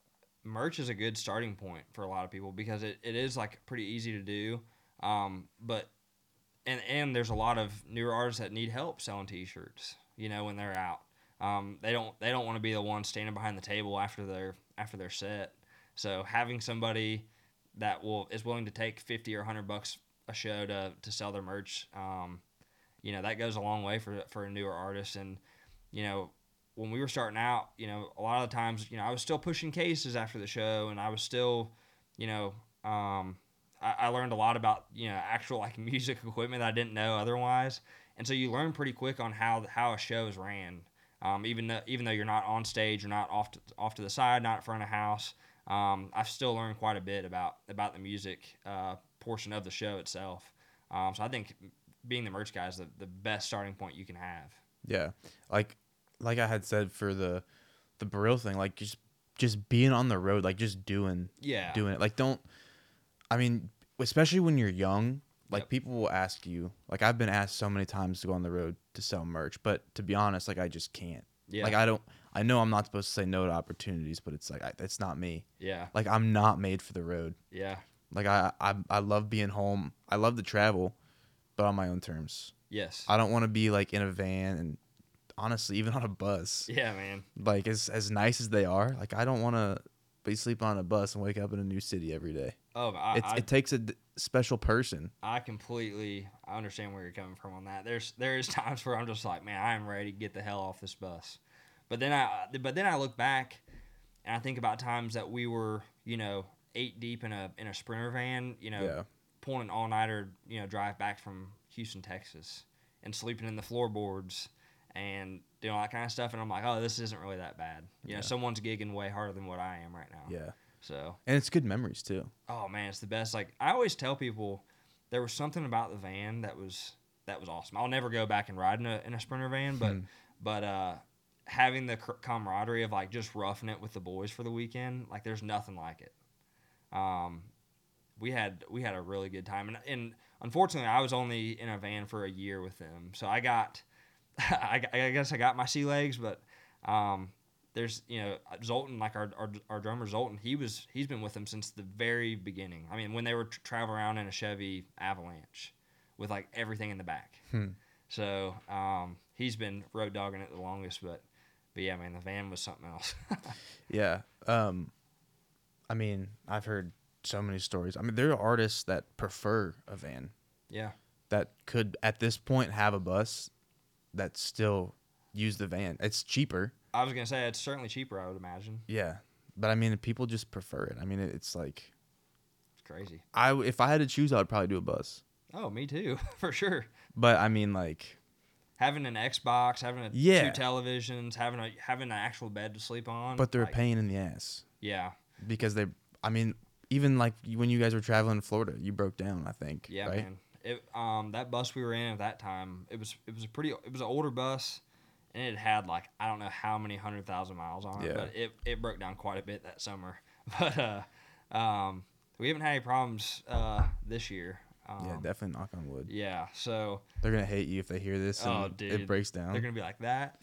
merch is a good starting point for a lot of people because it, it is like pretty easy to do. Um, but and and there's a lot of newer artists that need help selling T-shirts. You know, when they're out, um, they don't they don't want to be the one standing behind the table after their after their set. So having somebody that will is willing to take fifty or a hundred bucks a show to to sell their merch, um, you know, that goes a long way for for a newer artist. And you know, when we were starting out, you know, a lot of the times, you know, I was still pushing cases after the show, and I was still, you know, um, I, I learned a lot about, you know, actual like music equipment that I didn't know otherwise, and so you learn pretty quick on how how a show is ran. Um, even though even though you're not on stage, you're not off to, off to the side, not in front of house. Um, I've still learned quite a bit about about the music uh, portion of the show itself. Um, so I think being the merch guy is the, the best starting point you can have. Yeah. Like, like I had said for the, the Burrell thing, like just, just being on the road, like just doing, Yeah. doing it. Like, don't, I mean, especially when you're young, like Yep. people will ask you, like I've been asked so many times to go on the road to sell merch, but to be honest, like I just can't. Yeah. Like I don't, I know I'm not supposed to say no to opportunities, but it's like, I, it's not me. Yeah. Like I'm not made for the road. Yeah. Like I, I, I love being home. I love to travel, but on my own terms. Yes. I don't want to be like in a van and honestly, even on a bus. Yeah, man. Like as as nice as they are, like I don't want to but you sleep on a bus and wake up in a new city every day. Oh, I, It's, I, it takes a d- special person. I completely I understand where you're coming from on that. There's there is times where I'm just like, man, I am ready to get the hell off this bus. But then I but then I look back and I think about times that we were, you know, eight deep in a in a Sprinter van, you know, Yeah. pulling an all nighter, you know, drive back from Houston, Texas, and sleeping in the floorboards and doing all that kind of stuff. And I'm like, oh, this isn't really that bad. You know, Yeah. someone's gigging way harder than what I am right now. Yeah. So, And it's good memories too. oh man, it's the best. Like I always tell people, there was something about the van that was that was awesome. I'll never go back and ride in a in a Sprinter van, but Hmm. but uh, having the camaraderie of like just roughing it with the boys for the weekend, like there's nothing like it. Um, we had we had a really good time, and and unfortunately, I was only in a van for a year with them, so I got, I, I guess I got my sea legs, but um, there's you know Zoltan, like our, our our drummer Zoltan, he was he's been with them since the very beginning. I mean, when they were t- traveling around in a Chevy Avalanche with like everything in the back. Hmm. So um, he's been road dogging it the longest, but but yeah, man, the van was something else. Yeah. Um, I mean, I've heard so many stories. I mean, there are artists that prefer a van Yeah, that could, at this point, have a bus that still use the van. It's cheaper. I was gonna say it's certainly cheaper, I would imagine. Yeah. But, I mean, people just prefer it. I mean, it, it's like, It's crazy. I, if I had to choose, I would probably do a bus. Oh, me too, for sure. But, I mean, like, Having an Xbox, having a, Yeah. two televisions, having a having an actual bed to sleep on. but they're a like, pain in the ass. Yeah, Because they, I mean, even like when you guys were traveling in Florida, you broke down, I think. yeah, right? man. It um that bus we were in at that time, it was it was a pretty it was an older bus, and it had like I don't know how many hundred thousand miles on it, Yeah. but it it broke down quite a bit that summer. But uh, um, we haven't had any problems uh this year. Um, Yeah, definitely knock on wood. Yeah, so They're going to hate you if they hear this and Oh, dude. it breaks they're down. gonna be like that.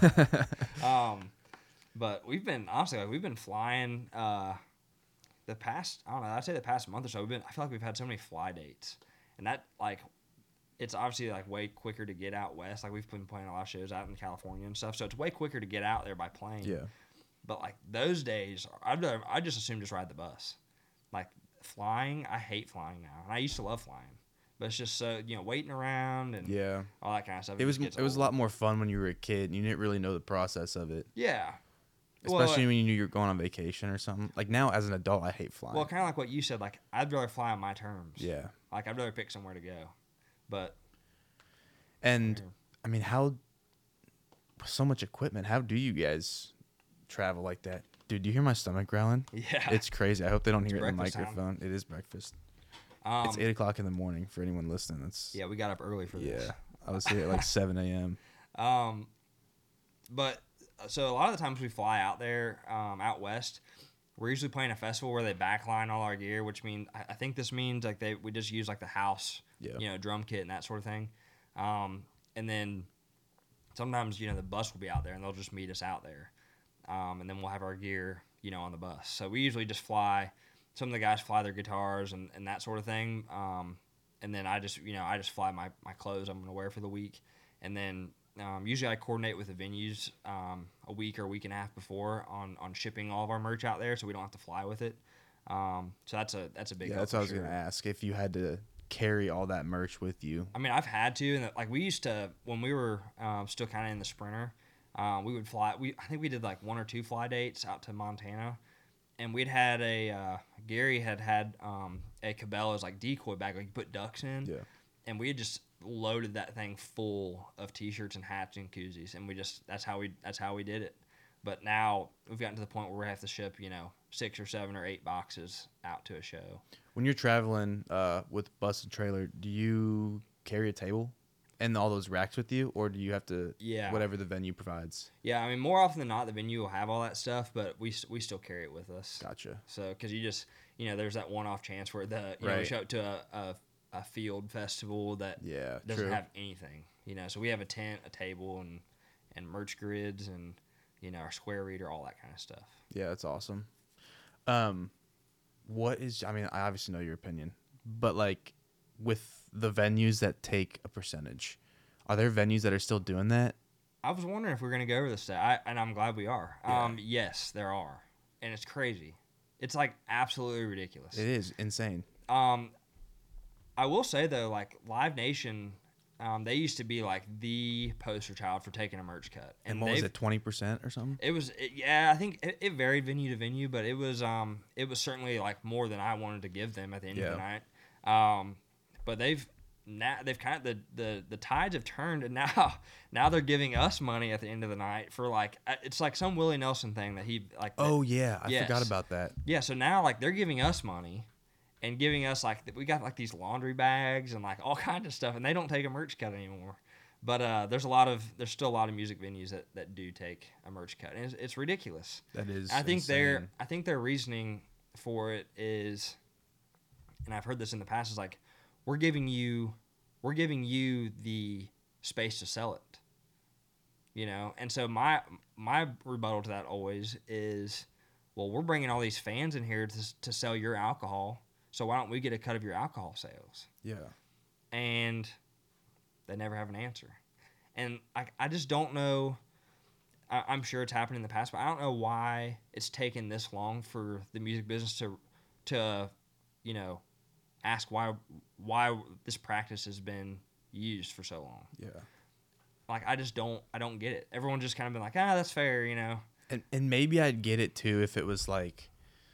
Um, but we've been honestly like we've been flying uh, the past I don't know I'd say the past month or so. We've been I feel like we've had so many fly dates, and that like it's obviously like way quicker to get out west. Like we've been playing a lot of shows out in California and stuff, so it's way quicker to get out there by plane. Yeah. But like those days, I'd rather, I just assume just ride the bus. Like flying, I hate flying now, and I used to love flying, but it's just so you know waiting around and Yeah. all that kind of stuff. It was just gets it was a old. lot more fun when you were a kid and you didn't really know the process of it. Yeah. Especially Well, when you knew you were going on vacation or something. Like now as an adult I hate flying. Well, kind of like what you said. Like I'd rather fly on my terms. yeah. Like I'd rather pick somewhere to go. But And Yeah. I mean how so much equipment, how do you guys travel like that? Dude, do you hear my stomach growling? yeah, It's crazy. I hope they don't hear it in the breakfast time. microphone. It is breakfast. um, It's eight o'clock in the morning for anyone listening. That's yeah, we got up early for this. yeah. I was here at like seven a.m. Um, but so a lot of the times we fly out there, um, out west, we're usually playing a festival where they backline all our gear, which means I I think this means like they we just use like the house, Yeah. you know, drum kit and that sort of thing. Um, and then sometimes you know the bus will be out there and they'll just meet us out there, um, and then we'll have our gear, you know, on the bus. So we usually just fly. Some of the guys fly their guitars and, and that sort of thing. Um, and then I just you know I just fly my, my clothes I'm gonna wear for the week, and then um, usually I coordinate with the venues um, a week or a week and a half before on, on shipping all of our merch out there, so we don't have to fly with it. Um, so that's a that's a big Yeah, help that's for what I was sure. gonna ask. If you had to carry all that merch with you. I mean, I've had to, and like we used to when we were um, still kind of in the Sprinter, um, we would fly. We I think we did like one or two fly dates out to Montana, and we'd had a uh, Gary had had um, a Cabela's like decoy bag, like you put ducks in, Yeah. and we had just loaded that thing full of T-shirts and hats and koozies, and we just that's how we that's how we did it. But now we've gotten to the point where we have to ship, you know, six or seven or eight boxes out to a show. When you're traveling uh, with bus and trailer, do you carry a table and all those racks with you, or do you have to Yeah. whatever the venue provides? Yeah, I mean, more often than not, the venue will have all that stuff, but we we still carry it with us. Gotcha. So, because you just, you know, there's that one-off chance where the you know we Right. show up to a, a a field festival that Yeah, doesn't true. have anything, you know. So we have a tent, a table, and and merch grids, and you know our square reader, all that kind of stuff. Yeah, that's awesome. Um, what is? I mean, I obviously know your opinion, but like with the venues that take a percentage, are there venues that are still doing that? I was wondering if we are gonna go over this, I, and I'm glad we are. Yeah. Um, yes, there are, and it's crazy. It's like absolutely ridiculous. It is insane. Um, I will say though, like Live Nation, um, they used to be like the poster child for taking a merch cut. And, and what was it, twenty percent or something? It was, it, yeah, I think it, it varied venue to venue, but it was, um, it was certainly like more than I wanted to give them at the end yeah. of the night. Um, but they've now they've kind of the, the the tides have turned, and now now they're giving us money at the end of the night for like it's like some Willie Nelson thing that he like. That, oh yeah, I yes. forgot about that. Yeah, so now like they're giving us money. And giving us like we got like these laundry bags and like all kinds of stuff, and they don't take a merch cut anymore. But uh, there's a lot of there's still a lot of music venues that, that do take a merch cut, and it's, it's ridiculous. That is. I think insane. their I think their reasoning for it is, and I've heard this in the past, is like we're giving you we're giving you the space to sell it. You know, and so my my rebuttal to that always is, well, we're bringing all these fans in here to to sell your alcohol. So why don't we get a cut of your alcohol sales? Yeah. And they never have an answer. And I, I just don't know. I, I'm sure it's happened in the past, but I don't know why it's taken this long for the music business to, to, you know, ask why why this practice has been used for so long. Yeah. Like I just don't I don't get it. Everyone's just kind of been like, ah, that's fair, you know. And and maybe I'd get it too if it was like.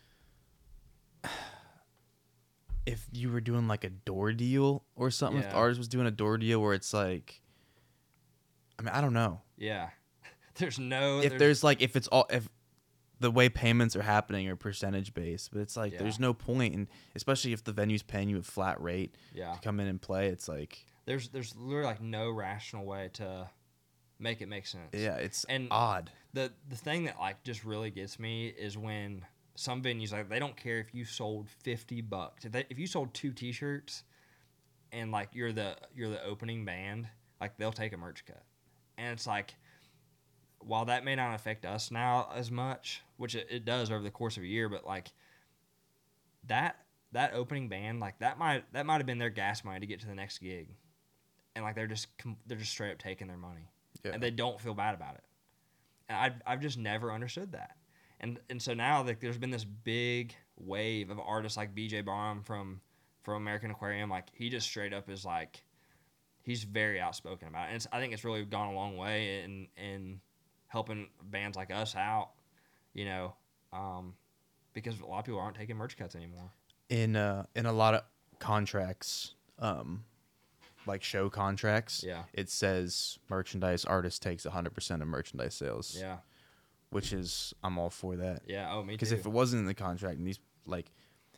If you were doing like a door deal or something, Yeah. if ours was doing a door deal where it's like, I mean, I don't know. Yeah. There's no. If there's, there's like, if it's all, if the way payments are happening are percentage based, but it's like, Yeah. there's no point. And especially if the venue's paying you a flat rate Yeah. to come in and play, it's like, There's there's literally like no rational way to make it make sense. yeah, it's And odd. The the thing that like just really gets me is when some venues like they don't care if you sold fifty bucks. If they, if you sold two T-shirts and like you're the you're the opening band, like they'll take a merch cut. And it's like while that may not affect us now as much, which it, it does over the course of a year, but like that that opening band, like that might that might have been their gas money to get to the next gig. And like they're just they're just straight up taking their money. Yeah. And they don't feel bad about it. And I've I've just never understood that. And and so now like there's been this big wave of artists like B J Barnum from from American Aquarium. Like he just straight up is like he's very outspoken about it. And it's, I think it's really gone a long way in in helping bands like us out, you know, um, because a lot of people aren't taking merch cuts anymore. In uh in a lot of contracts, um, like show contracts, Yeah. it says merchandise artist takes one hundred percent of merchandise sales. Yeah. Which is, I'm all for that. Yeah. Oh, me too. Because if it wasn't in the contract, and these, like,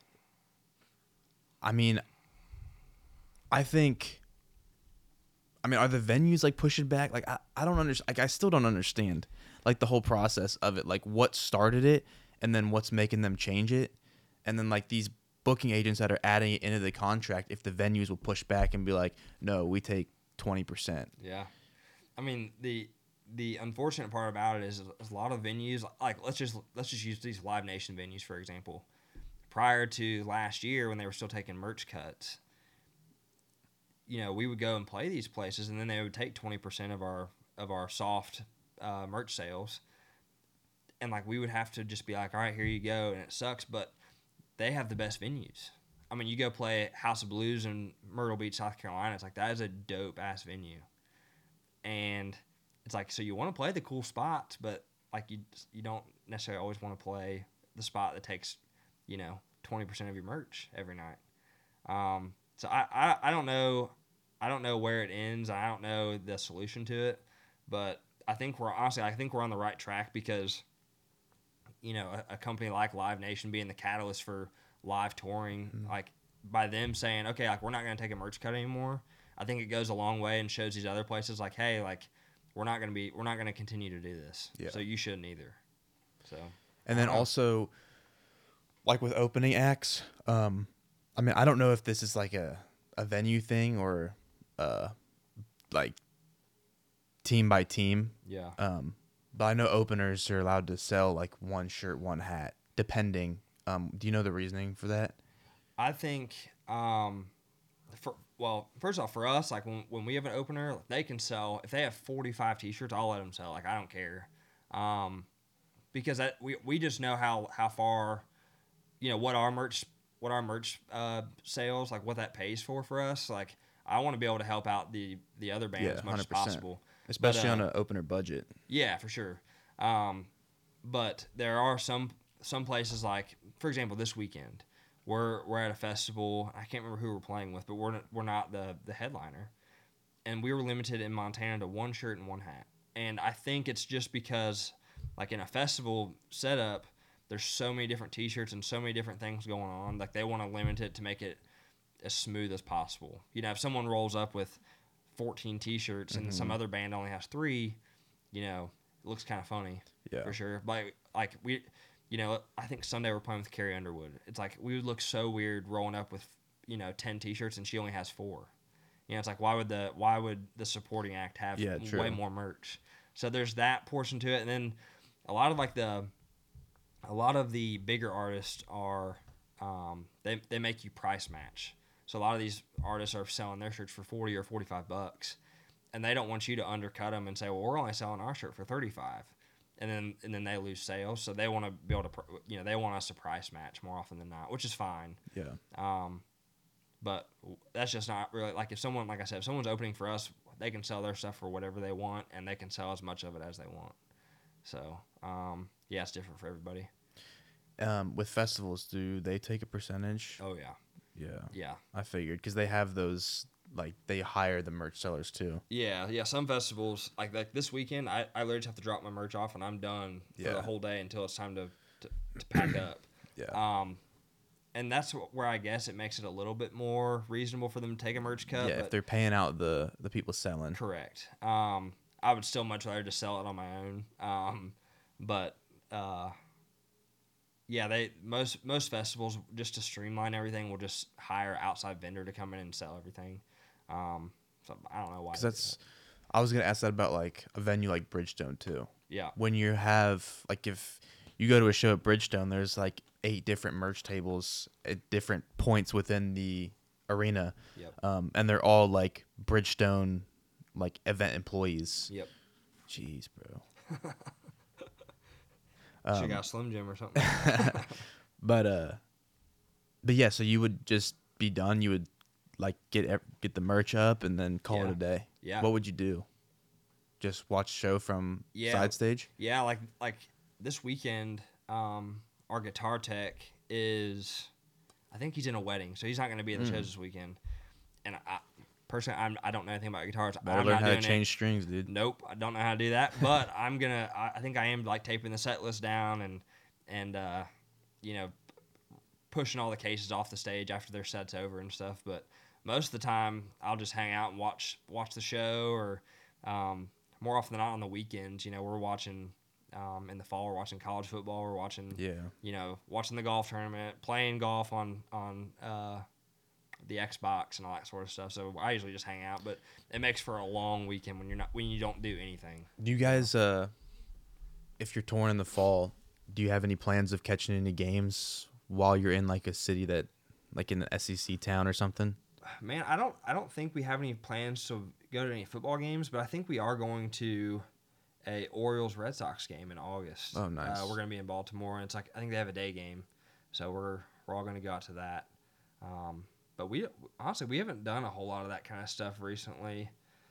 I mean, I think, I mean, are the venues, like, pushing back? Like, I, I don't understand. Like, I still don't understand, like, the whole process of it. Like, what started it, and then what's making them change it. And then, like, these booking agents that are adding it into the contract, if the venues will push back and be like, no, we take twenty percent. Yeah. I mean, the... The unfortunate part about it is, is a lot of venues, like let's just let's just use these Live Nation venues for example. Prior to last year, when they were still taking merch cuts, you know, we would go and play these places, and then they would take twenty percent of our of our soft uh, merch sales, and like we would have to just be like, all right, here you go, and it sucks, but they have the best venues. I mean, you go play House of Blues in Myrtle Beach, South Carolina. It's like that is a dope ass venue, and it's like, so you want to play the cool spots, but like you you don't necessarily always want to play the spot that takes, you know, twenty percent of your merch every night. Um, so I, I, I don't know, I don't know where it ends. I don't know the solution to it, but I think we're honestly, I think we're on the right track because, you know, a, a company like Live Nation being the catalyst for live touring, mm-hmm. like by them saying, okay, like we're not going to take a merch cut anymore. I think it goes a long way and shows these other places like, hey, like, We're not gonna be. We're not gonna continue to do this. Yeah. So you shouldn't either. So. And then also, like with opening acts, um, I mean, I don't know if this is like a, a venue thing or, uh, like team by team. Yeah. Um, but I know openers are allowed to sell like one shirt, one hat, depending. Um, do you know the reasoning for that? I think. Um, for well, first off, for us, like when when we have an opener, they can sell. If they have forty-five T-shirts, I'll let them sell. Like I don't care, um, because that we we just know how how far you know what our merch what our merch uh, sales like what that pays for for us. Like I want to be able to help out the the other band Yeah, as much as one hundred percent. possible, Especially But, on uh, an opener budget. Yeah, for sure. Um, but there are some some places like, for example, this weekend we're we're at a festival. I can't remember who we're playing with, but we're not, we're not the the headliner, and we were limited in Montana to one shirt and one hat. And I think it's just because, like in a festival setup, there's so many different T-shirts and so many different things going on. Like they want to limit it to make it as smooth as possible. You know, if someone rolls up with fourteen T-shirts and mm-hmm. some other band only has three, you know, it looks kind of funny. Yeah. For sure. Like, like we, you know, I think Sunday we're playing with Carrie Underwood. It's like we would look so weird rolling up with, you know, ten T-shirts and she only has four. You know, it's like why would the why would the supporting act have yeah, way more merch? So there's that portion to it, and then a lot of like the, a lot of the bigger artists are, um, they they make you price match. So a lot of these artists are selling their shirts for forty or forty-five bucks, and they don't want you to undercut them and say, well, we're only selling our shirt for thirty-five, and then and then they lose sales. So they want to be able to, you know, they want us to price match more often than not, which is fine. Yeah. Um, but that's just not really like if someone, like I said, if someone's opening for us, they can sell their stuff for whatever they want, and they can sell as much of it as they want. So um, yeah, it's different for everybody. Um, with festivals, do they take a percentage? Oh yeah. Yeah. Yeah. I figured because they have those, like they hire the merch sellers too. Yeah, yeah. Some festivals, like like this weekend, I, I literally just have to drop my merch off and I'm done yeah. for the whole day until it's time to to, to pack up. Yeah. Um, and that's where I guess it makes it a little bit more reasonable for them to take a merch cut. Yeah, but if they're paying out the the people selling. Correct. Um, I would still much rather just sell it on my own. Um, but uh. Yeah, they most most festivals, just to streamline everything, will just hire outside vendor to come in and sell everything. Um, so I don't know why. Because that's, that. I was gonna ask that about like a venue like Bridgestone too. Yeah. When you have like if you go to a show at Bridgestone, there's like eight different merch tables at different points within the arena. Yep. Um, and they're all like Bridgestone, like event employees. Yep. Jeez, bro. Should got a Slim Jim or something. but uh, but yeah, so you would just be done. You would like get get the merch up and then call yeah. it a day. Yeah. What would you do? Just watch a show from yeah. side stage? Yeah, like like this weekend, um, our guitar tech is, I think he's in a wedding, so he's not going to be at the mm. shows this weekend. And I personally, I'm, I don't know anything about guitars. Better I'm learn not how to doing change it. strings, dude. Nope, I don't know how to do that. But I'm gonna. I, I think I am like taping the set list down and and uh, you know, pushing all the cases off the stage after their set's over and stuff. But most of the time, I'll just hang out and watch watch the show, or um, more often than not on the weekends. You know, we're watching. Um, in the fall, we're watching college football. We're watching. Yeah. You know, watching the golf tournament, playing golf on on. Uh, the Xbox and all that sort of stuff. So I usually just hang out, but it makes for a long weekend when you're not when you don't do anything. Do you guys, uh, if you're touring in the fall, do you have any plans of catching any games while you're in like a city that, like in an S E C town or something? Man, I don't I don't think we have any plans to go to any football games, but I think we are going to a Orioles Red Sox game in August. Oh, nice. Uh, we're going to be in Baltimore, and it's like I think they have a day game, so we're we're all going to go out to that. Um, But we honestly we haven't done a whole lot of that kind of stuff recently,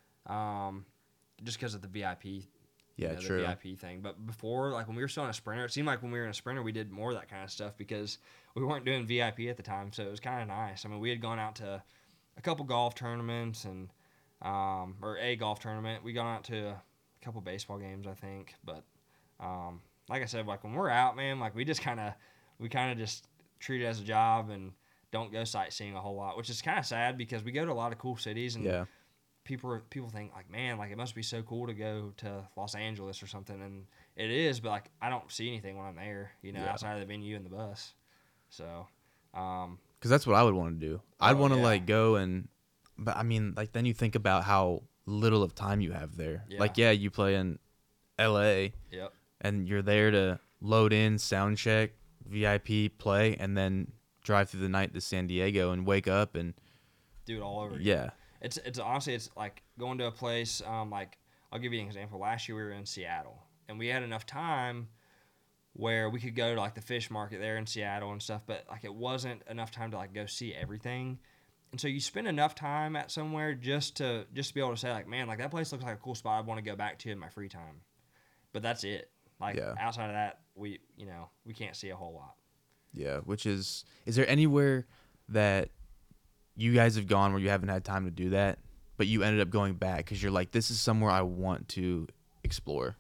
um, just because of the V I P, yeah, you know, true, the V I P thing. But before, like when we were still in a Sprinter, it seemed like when we were in a Sprinter, we did more of that kind of stuff because we weren't doing V I P at the time, so it was kind of nice. I mean, we had gone out to a couple golf tournaments and um, or a golf tournament. We gone out to a couple baseball games, I think. But um, like I said, like when we're out, man, like we just kind of we kind of just treat it as a job and don't go sightseeing a whole lot, which is kind of sad because we go to a lot of cool cities and yeah. people people think like, man, like it must be so cool to go to Los Angeles or something, and it is, but like I don't see anything when I'm there, you know, yeah. outside of the venue and the bus. So, um, because that's what I would want to do. I'd oh, want to yeah. like go and, but I mean, like then you think about how little of time you have there. Yeah. Like, yeah, you play in L A, yep, and you're there to load in, sound check, V I P, play, and then drive through the night to San Diego and wake up and do it all over again. Yeah. It's it's honestly it's like going to a place um like I'll give you an example. Last year we were in Seattle and we had enough time where we could go to like the fish market there in Seattle and stuff, but like it wasn't enough time to like go see everything. And so you spend enough time at somewhere just to just to be able to say like, man, like that place looks like a cool spot I want to go back to in my free time. But that's it. Like Yeah. outside of that, we you know we can't see a whole lot. Yeah, which is is there anywhere that you guys have gone where you haven't had time to do that, but you ended up going back because you're like, this is somewhere I want to explore?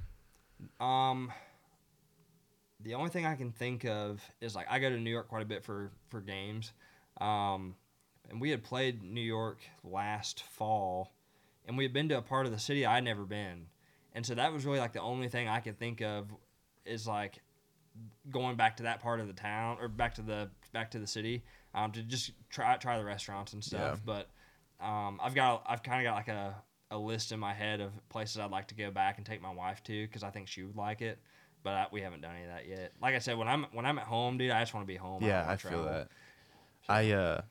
Um, the only thing I can think of is like I go to New York quite a bit for for games, um, and we had played New York last fall, and we had been to a part of the city I'd never been, and so that was really like the only thing I could think of is like going back to that part of the town or back to the back to the city um, to just try try the restaurants and stuff. Yeah. But um, I've got I've kind of got like a, a list in my head of places I'd like to go back and take my wife to because I think she would like it. But I, we haven't done any of that yet. Like I said, when I'm when I'm at home, dude, I just want to be home. Yeah, don't wanna I feel travel. that. I uh,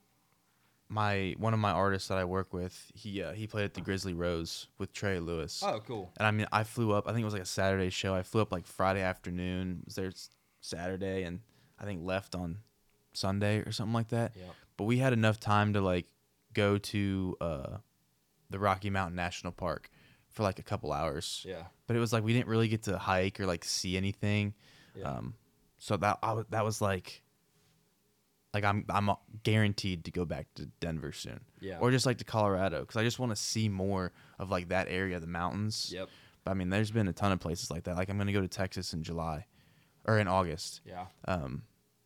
my one of my artists that I work with, he uh, he played at the Grizzly Rose with Trey Lewis. Oh, cool. And I mean, I flew up. I think it was like a Saturday show. I flew up like Friday afternoon. Was there s- Saturday, and I think left on Sunday or something like that. Yep. But we had enough time to like go to uh, the Rocky Mountain National Park for like a couple hours. Yeah. But it was like we didn't really get to hike or like see anything. Yeah. Um, so that I, wa- that was like, like I'm I'm guaranteed to go back to Denver soon. Yeah. Or just like to Colorado because I just want to see more of like that area, the mountains. Yep. But I mean, there's been a ton of places like that. Like I'm gonna go to Texas in July, or in August. Yeah. Um,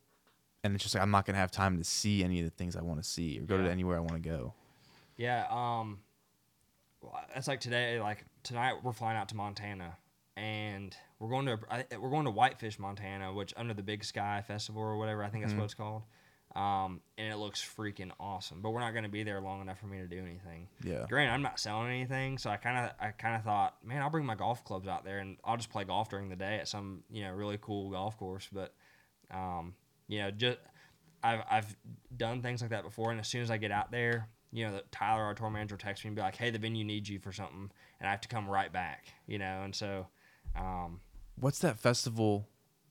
and it's just like I'm not gonna have time to see any of the things I want to see or go Yeah. to anywhere I want to go. Yeah. Um, well, it's like today. Like tonight, we're flying out to Montana, and we're going to I, we're going to Whitefish, Montana, which under the Big Sky Festival or whatever I think that's Mhm. what it's called. Um, and it looks freaking awesome. But we're not going to be there long enough for me to do anything. Yeah. Granted, I'm not selling anything, so I kind of I kind of thought, man, I'll bring my golf clubs out there and I'll just play golf during the day at some you know really cool golf course. But um, you know, just I've I've done things like that before, and as soon as I get out there, you know, the Tyler, our tour manager, will text me and be like, hey, the venue needs you for something, and I have to come right back. You know, and so um, What's that festival?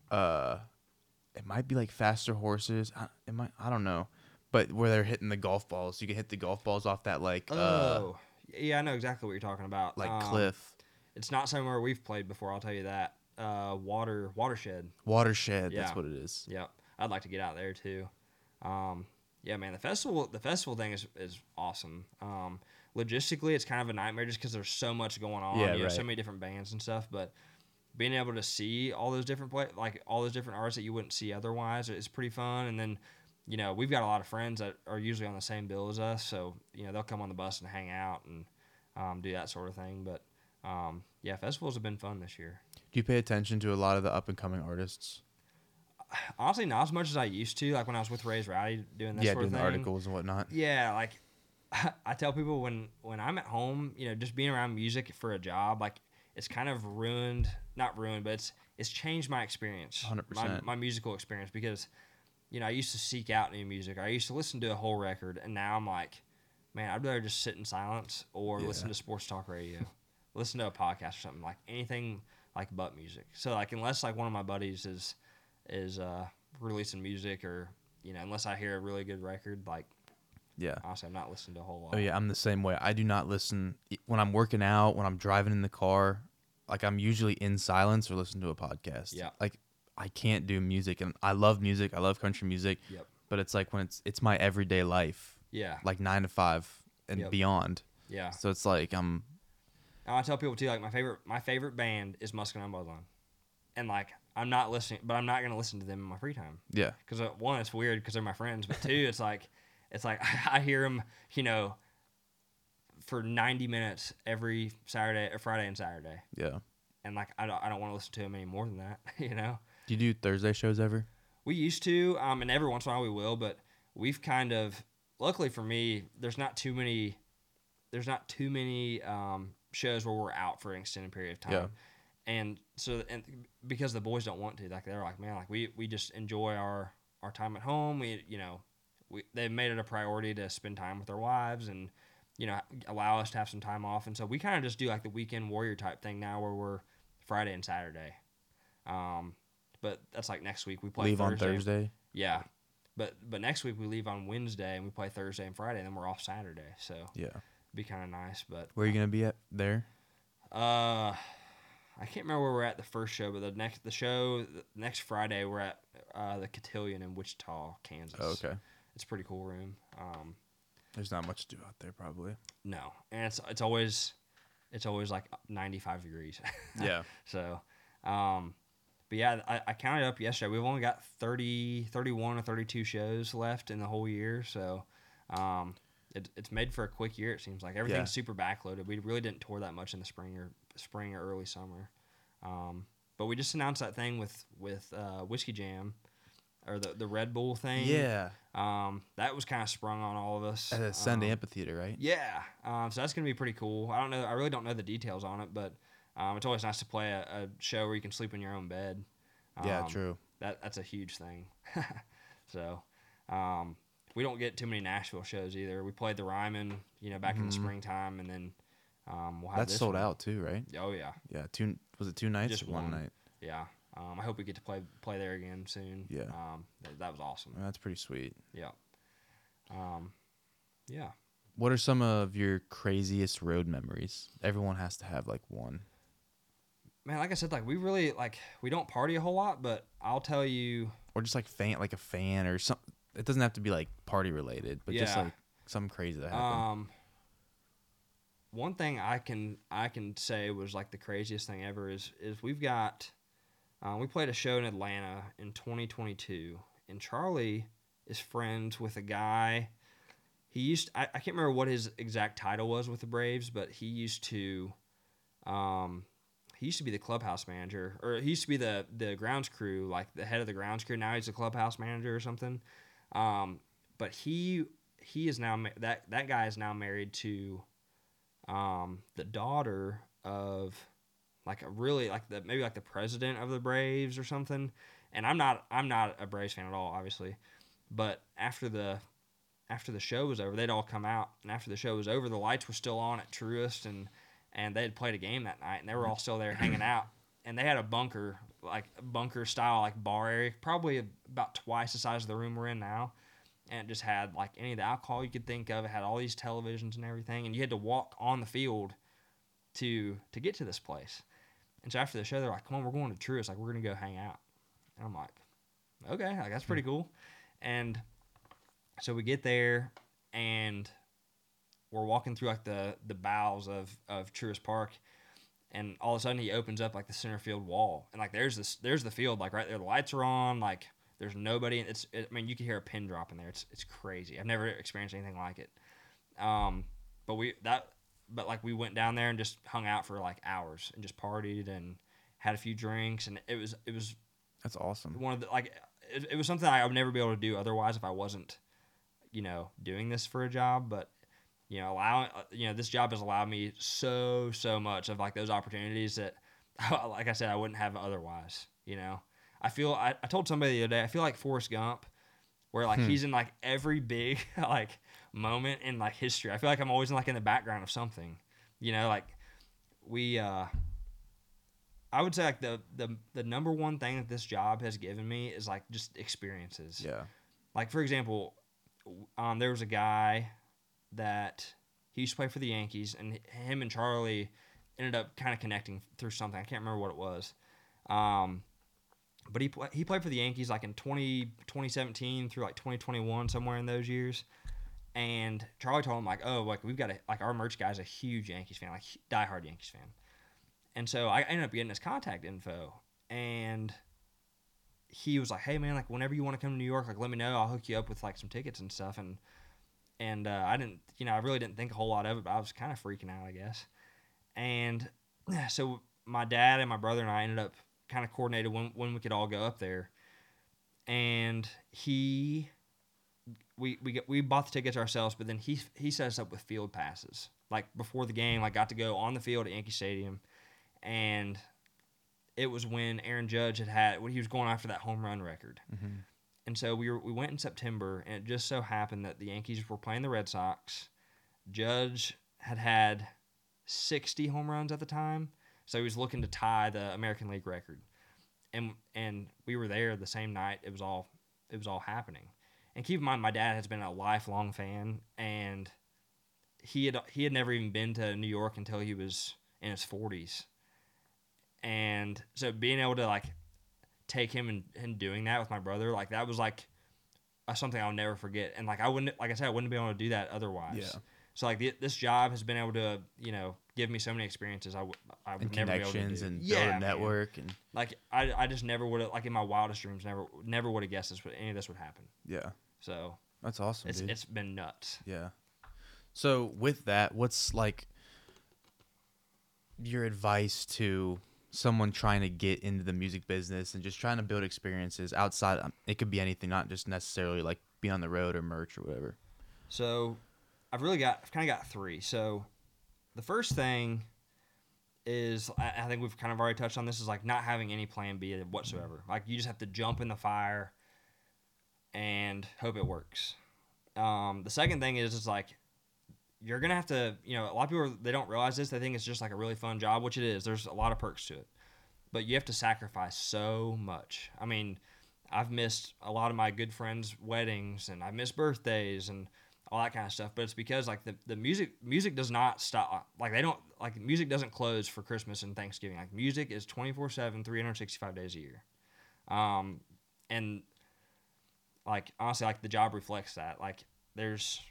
Uh, it might be like Faster Horses. I, it might. I don't know. But where they're hitting the golf balls, you can hit the golf balls off that like uh, oh yeah, I know exactly what you're talking about. like Um, cliff It's not somewhere we've played before. I'll tell you that. Uh, water watershed. watershed. Yeah. That's what it is. Yep, I'd like to get out there too. Um, yeah, man, the festival the festival thing is is awesome. Um, logistically, it's kind of a nightmare just because there's so much going on. Yeah, you know, so right. many different bands and stuff. But being able to see all those different play like all those different artists that you wouldn't see otherwise is pretty fun. And then, you know, we've got a lot of friends that are usually on the same bill as us, so you know they'll come on the bus and hang out and um, do that sort of thing. But um, yeah, festivals have been fun this year. Do you pay attention to a lot of the up and coming artists? Honestly, not as much as I used to. Like when I was with Raised Rowdy doing this Yeah, sort doing of the thing. articles and whatnot. Yeah, like I tell people when when I'm at home, you know, just being around music for a job, like it's kind of ruined, not ruined, but it's it's changed my experience, one hundred my percent. my musical experience because you know, I used to seek out new music. I used to listen to a whole record, and now I'm like, man, I'd rather just sit in silence or Yeah. listen to sports talk radio, listen to a podcast or something, like anything like but music. So like unless like one of my buddies is is uh releasing music or you know, unless I hear a really good record, like Yeah. honestly, I'm not listening to a whole lot. Oh yeah, I'm the same way. I do not listen when I'm working out, when I'm driving in the car. Like I'm usually in silence or listen to a podcast. Yeah. Like I can't do music, and I love music. I love country music. Yep. But it's like when it's it's my everyday life, Yeah. like nine to five and Yep. beyond. Yeah. So it's like I'm. And I tell people too, like my favorite my favorite band is Muscadine Bloodline, and like I'm not listening, but I'm not gonna listen to them in my free time Yeah. because uh, one, it's weird because they're my friends, but two, it's like it's like I hear them, you know, for ninety minutes every Saturday or Friday and Saturday, Yeah. and like I don't I don't want to listen to them any more than that, you know. Do you do Thursday shows ever? We used to, um, and every once in a while we will, but we've kind of, luckily for me, there's not too many, there's not too many um, shows where we're out for an extended period of time. Yeah. And so, and because the boys don't want to, like they're like, man, like we, we just enjoy our, our time at home. We, you know, we they've made it a priority to spend time with their wives and, you know, allow us to have some time off. And so we kind of just do like the weekend warrior type thing now, where we're Friday and Saturday. Um, but that's like next week. We play Leave Thursday. on Thursday. Yeah, but but next week we leave on Wednesday and we play Thursday and Friday, and then we're off Saturday. So Yeah. be kind of nice. But Where are you gonna be at there? uh, I can't remember where we're at the first show, but the next the show the next Friday we're at uh, the Cotillion in Wichita, Kansas. Oh, okay. It's a pretty cool room. Um, There's not much to do out there, probably. no, and it's it's always it's always like ninety-five degrees. Yeah. So, um, but yeah, I, I counted up yesterday. We've only got thirty, thirty-one or thirty-two shows left in the whole year. So, um, it, it's made for a quick year. It seems like everything's Yeah. super backloaded. We really didn't tour that much in the spring or spring or early summer. Um, but we just announced that thing with with uh, Whiskey Jam, or the the Red Bull thing. Yeah. Um, that was kind of sprung on all of us. At the Sunday Um, Amphitheater, right? yeah. Um, so that's gonna be pretty cool. I don't know. I really don't know the details on it, but um, it's always nice to play a, a show where you can sleep in your own bed. Um, Yeah, true. That that's a huge thing. So, um, we don't get too many Nashville shows either. We played the Ryman, you know, back in the Mhm. springtime, and then um, we'll have That's this sold one. out too, right? Oh yeah, Yeah. Two was it two nights Just or one, one. night? yeah. Um, I hope we get to play play there again soon. Yeah. Um, that, that was awesome. That's pretty sweet. Yeah. Um, yeah. What are some of your craziest road memories? Everyone has to have like one. Man, like I said, like we really like we don't party a whole lot, but I'll tell you. Or just like fan like a fan or something. It doesn't have to be like party related, but just Yeah. like something crazy that happened. Um, one thing I can I can say was like the craziest thing ever is is we've got uh, we played a show in Atlanta in twenty twenty-two, and Charlie is friends with a guy. He used I, I can't remember what his exact title was with the Braves, but he used to um he used to be the clubhouse manager, or he used to be the the grounds crew, like the head of the grounds crew. Now he's the clubhouse manager or something. Um, but he he is now ma- that that guy is now married to um, the daughter of like a really like the maybe like the president of the Braves or something. And I'm not I'm not a Braves fan at all, obviously. But after the after the show was over, they'd all come out, and after the show was over, the lights were still on at Truist, and and they had played a game that night, and they were all still there hanging out. And they had a bunker, like a bunker style, like bar area, probably about twice the size of the room we're in now. And it just had like any of the alcohol you could think of. It had all these televisions and everything, and you had to walk on the field to to get to this place. And so after the show, they're like, "Come on, we're going to Truist. Like, we're gonna go hang out." And I'm like, "Okay, like that's pretty cool." And so we get there, and we're walking through like the the bowels of of Truist Park, and all of a sudden he opens up like the center field wall, and like there's this there's the field like right there. The lights are on, like there's nobody. It's it, I mean you can hear a pin drop in there. It's it's crazy. I've never experienced anything like it. Um, but we that but like we went down there and just hung out for like hours and just partied and had a few drinks, and it was it was That's awesome. one of the like it, it was something I would never be able to do otherwise if I wasn't, you know, doing this for a job. But you know, allowing you know this job has allowed me so so much of like those opportunities that, like I said, I wouldn't have otherwise. You know, I feel I, I told somebody the other day I feel like Forrest Gump, where like Hmm. he's in like every big like moment in like history. I feel like I'm always in like in the background of something. You know, like we. uh I would say like the, the the number one thing that this job has given me is like just experiences. Yeah. Like for example, um, there was a guy that he used to play for the Yankees, and him and Charlie ended up kind of connecting through something. I can't remember what it was. Um, but he pl- he played for the Yankees like in twenty, twenty seventeen through like twenty twenty-one, somewhere in those years. And Charlie told him like, oh, like we've got a like our merch guy's a huge Yankees fan, like diehard Yankees fan. And so I ended up getting his contact info, and he was like, "Hey man, like whenever you want to come to New York, like let me know. I'll hook you up with like some tickets and stuff." And and uh, I didn't, you know, I really didn't think a whole lot of it, but I was kind of freaking out, I guess. And so my dad and my brother and I ended up kind of coordinated when when we could all go up there. And he, we we we bought the tickets ourselves, but then he he set us up with field passes. Like before the game, like got to go on the field at Yankee Stadium. And it was when Aaron Judge had had when he was going after that home run record. Mm-hmm. And so we were we went in September, and it just so happened that the Yankees were playing the Red Sox. Judge had had sixty home runs at the time, so he was looking to tie the American League record. and and we were there the same night. It was all it was all happening. And keep in mind, my dad has been a lifelong fan, and he had he had never even been to New York until he was in his forties. And so being able to like take him and, and doing that with my brother, like that was like uh, something I'll never forget. And like I wouldn't, like I said, I wouldn't be able to do that otherwise. Yeah. So like the, this job has been able to, you know, give me so many experiences I would I would And never be able to connections do. and yeah, build a man. network and Like I, I just never would have, like in my wildest dreams, never never would have guessed this would any of this would happen. yeah, So that's awesome, it's dude. it's been nuts. Yeah. So with that, what's like your advice to someone trying to get into the music business and just trying to build experiences outside? It could be anything, not just necessarily like be on the road or merch or whatever. So I've really got, I've kind of got three. So the first thing is, I, I think we've kind of already touched on this, is like not having any plan B whatsoever. Like you just have to jump in the fire and hope it works. Um, the second thing is, is like, you're going to have to, you know, a lot of people, they don't realize this. They think it's just like a really fun job, which it is. There's a lot of perks to it. But you have to sacrifice so much. I mean, I've missed a lot of my good friends' weddings, and I've missed birthdays and all that kind of stuff. But it's because like the, the music music does not stop. Like they don't, like music doesn't close for Christmas and Thanksgiving. Like music is twenty-four seven, three hundred sixty-five days a year. Um, and like honestly, like the job reflects that. Like there's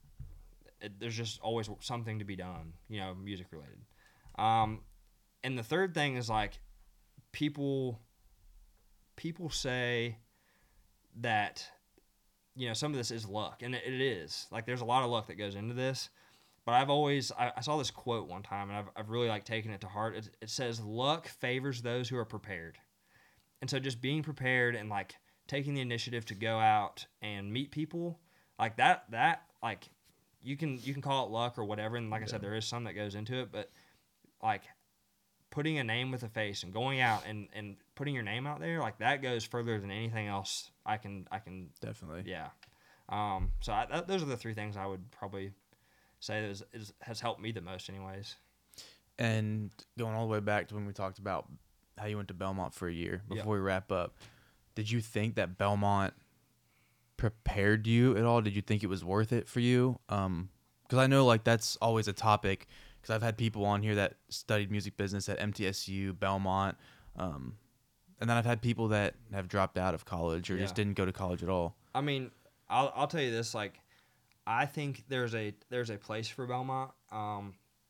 it, there's just always something to be done, you know, music related. Um, and the third thing is like people people say that, you know, some of this is luck, and it, it is. Like there's a lot of luck that goes into this. But I've always I, I saw this quote one time, and I've I've really like taken it to heart. It, it says luck favors those who are prepared. And so just being prepared and like taking the initiative to go out and meet people, like that that like you can you can call it luck or whatever, and like I said, there is some that goes into it, but like putting a name with a face and going out and, and putting your name out there, like that goes further than anything else I can I can Definitely. yeah. Um, so I, that, those are the three things I would probably say is, is has helped me the most, anyways. And going all the way back to when we talked about how you went to Belmont for a year, before Yeah. we wrap up, did you think that Belmont prepared you at all? Did you think it was worth it for you? Um, because I know like that's always a topic. Because I've had people on here that studied music business at M T S U, Belmont, um, and then I've had people that have dropped out of college or Yeah. just didn't go to college at all. I mean, I'll I'll tell you this, like I think there's a there's a place for Belmont. Um,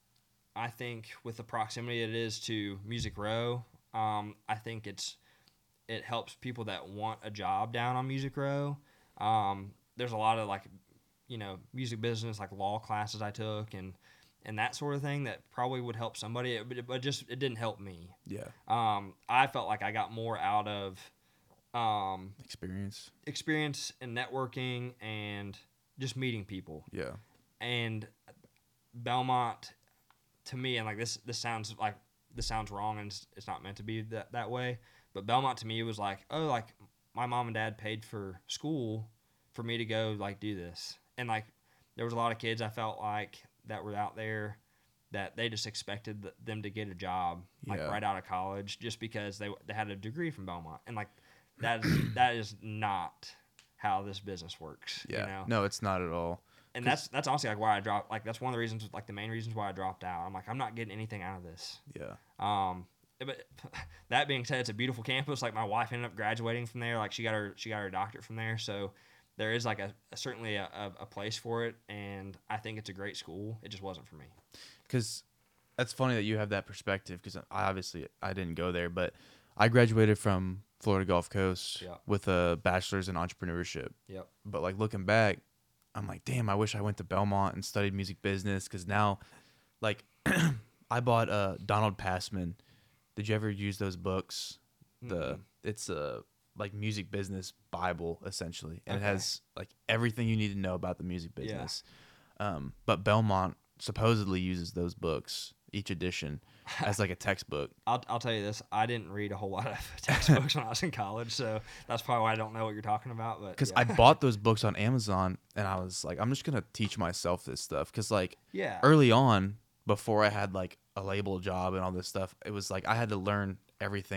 I think with the proximity it is to Music Row, um, I think it's it helps people that want a job down on Music Row. Um, there's a lot of like, you know, music business, like law classes I took and and that sort of thing that probably would help somebody, but it, but just it didn't help me. Yeah. Um, I felt like I got more out of um, Experience. experience and networking and just meeting people. Yeah. And Belmont, to me, and like this, this sounds like this sounds wrong, and it's, it's not meant to be that that way. But Belmont to me was like, oh, like my mom and dad paid for school for me to go like do this, and like there was a lot of kids I felt like that were out there that they just expected th- them to get a job like Yeah. right out of college just because they they had a degree from Belmont, and like that is, that is not how this business works. Yeah. You know? No, it's not at all. And that's that's honestly like why I dropped. Like that's one of the reasons, like the main reasons why I dropped out. I'm like, I'm not getting anything out of this. Yeah. Um, but that being said, it's a beautiful campus. Like my wife ended up graduating from there. Like she got her she got her doctorate from there. So there is like a, a certainly a, a, a place for it, and I think it's a great school. It just wasn't for me. Because that's funny that you have that perspective. Because I obviously I didn't go there, but I graduated from Florida Gulf Coast Yeah. with a bachelor's in entrepreneurship. Yep. But like looking back, I'm like, damn, I wish I went to Belmont and studied music business. Because now, like, I bought uh, Donald Passman. Did you ever use those books? The Mm-mm. it's a like music business Bible essentially, and Okay. it has like everything you need to know about the music Yeah. business. Um, but Belmont supposedly uses those books, each edition, as like a textbook. I'll I'll tell you this. I didn't read a whole lot of textbooks when I was in college, so that's probably why I don't know what you're talking about. But Because yeah. I bought those books on Amazon, and I was like, I'm just gonna teach myself this stuff. Because like yeah. early on, before I had like a label job and all this stuff, it was like I had to learn everything like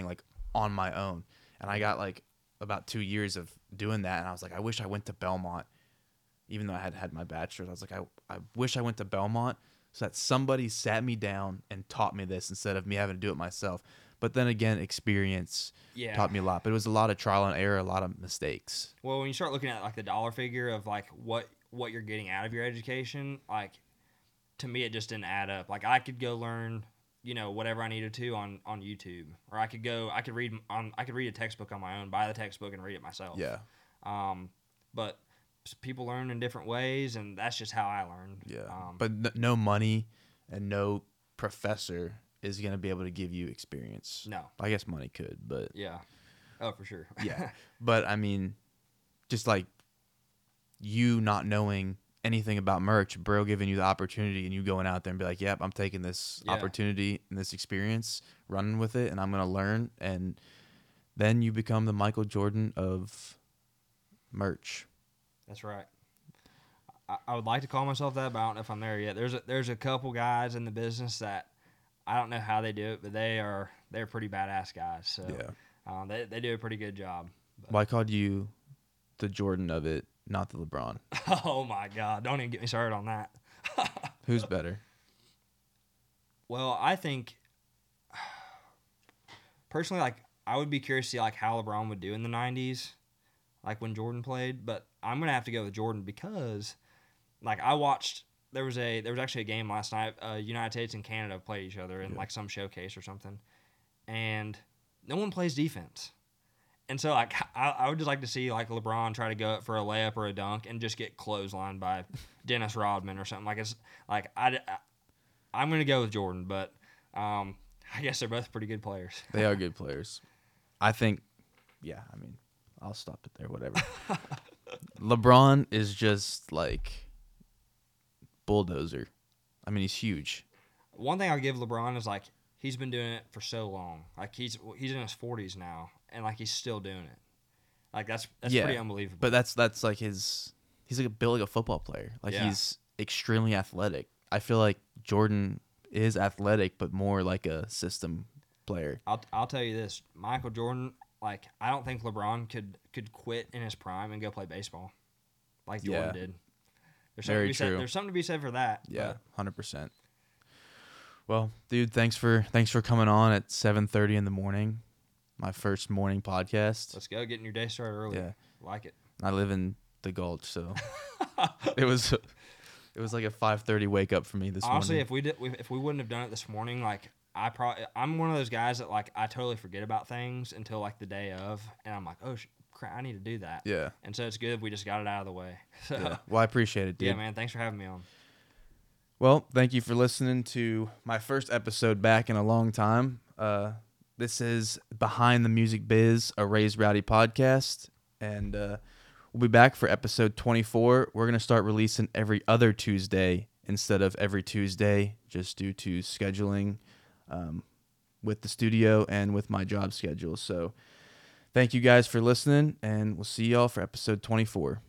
on my own. And I got like about two years of doing that, and I was like, I wish I went to Belmont, even though I had had my bachelor's. I was like, I, I wish I went to Belmont so that somebody sat me down and taught me this instead of me having to do it myself. But then again, experience Yeah. taught me a lot. But it was a lot of trial and error, a lot of mistakes. Well, when you start looking at like the dollar figure of like what what you're getting out of your education, like to me it just didn't add up. Like I could go learn, you know, whatever I needed to on, on YouTube, or I could go I could read on I could read a textbook on my own, buy the textbook and read it myself. Yeah. Um, but people learn in different ways, and that's just how I learned. Yeah. Um, but n- no money and no professor is going to be able to give you experience. no. I guess money could, but Yeah. Oh, for sure. yeah. But I mean, just like you not knowing anything about merch, bro giving you the opportunity and you going out there and be like, yep, I'm taking this Yeah. opportunity and this experience, running with it, and I'm going to learn. And then you become the Michael Jordan of merch. That's right. I, I would like to call myself that, but I don't know if I'm there yet. There's a, there's a couple guys in the business that I don't know how they do it, but they are they're pretty badass guys. So Yeah. um, they they do a pretty good job. But, Well, I called you the Jordan of it, not the LeBron. oh my God! Don't even get me started on that. Who's better? Well, I think personally, like I would be curious to see like how LeBron would do in the nineties, like when Jordan played. But I'm gonna have to go with Jordan because, like, I watched. There was a there was actually a game last night. Uh, United States and Canada played each other in Yeah. like some showcase or something, and no one plays defense. And so like I, I would just like to see like LeBron try to go up for a layup or a dunk and just get clotheslined by Dennis Rodman or something. Like it's like I, I I'm gonna go with Jordan, but um, I guess they're both pretty good players. They are good players. I think, yeah, I mean, I'll stop it there, whatever. LeBron is just like bulldozer. I mean, he's huge. One thing I'll give LeBron is like he's been doing it for so long. Like he's he's in his forties now, and like he's still doing it. Like that's that's Yeah, pretty unbelievable. But that's that's like his. He's like built like a football player. Like Yeah. he's extremely athletic. I feel like Jordan is athletic, but more like a system player. I'll I'll tell you this, Michael Jordan. Like I don't think LeBron could could quit in his prime and go play baseball, like Jordan Yeah. did. There's something Very to be said, true. There's something to be said for that. Yeah, but hundred percent. Well, dude, thanks for thanks for coming on at seven thirty in the morning. My first morning podcast. let's go getting your day started early. Yeah. Like it. I live in the Gulch, so it was it was like a five thirty wake up for me this Honestly, morning. if we did, if we wouldn't have done it this morning, like I probably, I'm one of those guys that like I totally forget about things until like the day of, and I'm like, oh sh- crap, I need to do that. Yeah. And so it's good we just got it out of the way. So Yeah. yeah, Well, I appreciate it, dude. man, thanks for having me on. Well, thank you for listening to my first episode back in a long time. Uh, this is Behind the Music Biz, a Raised Rowdy podcast, and uh, we'll be back for episode twenty-four. We're going to start releasing every other Tuesday instead of every Tuesday, just due to scheduling um, with the studio and with my job schedule. So thank you guys for listening, and we'll see y'all for episode twenty-four.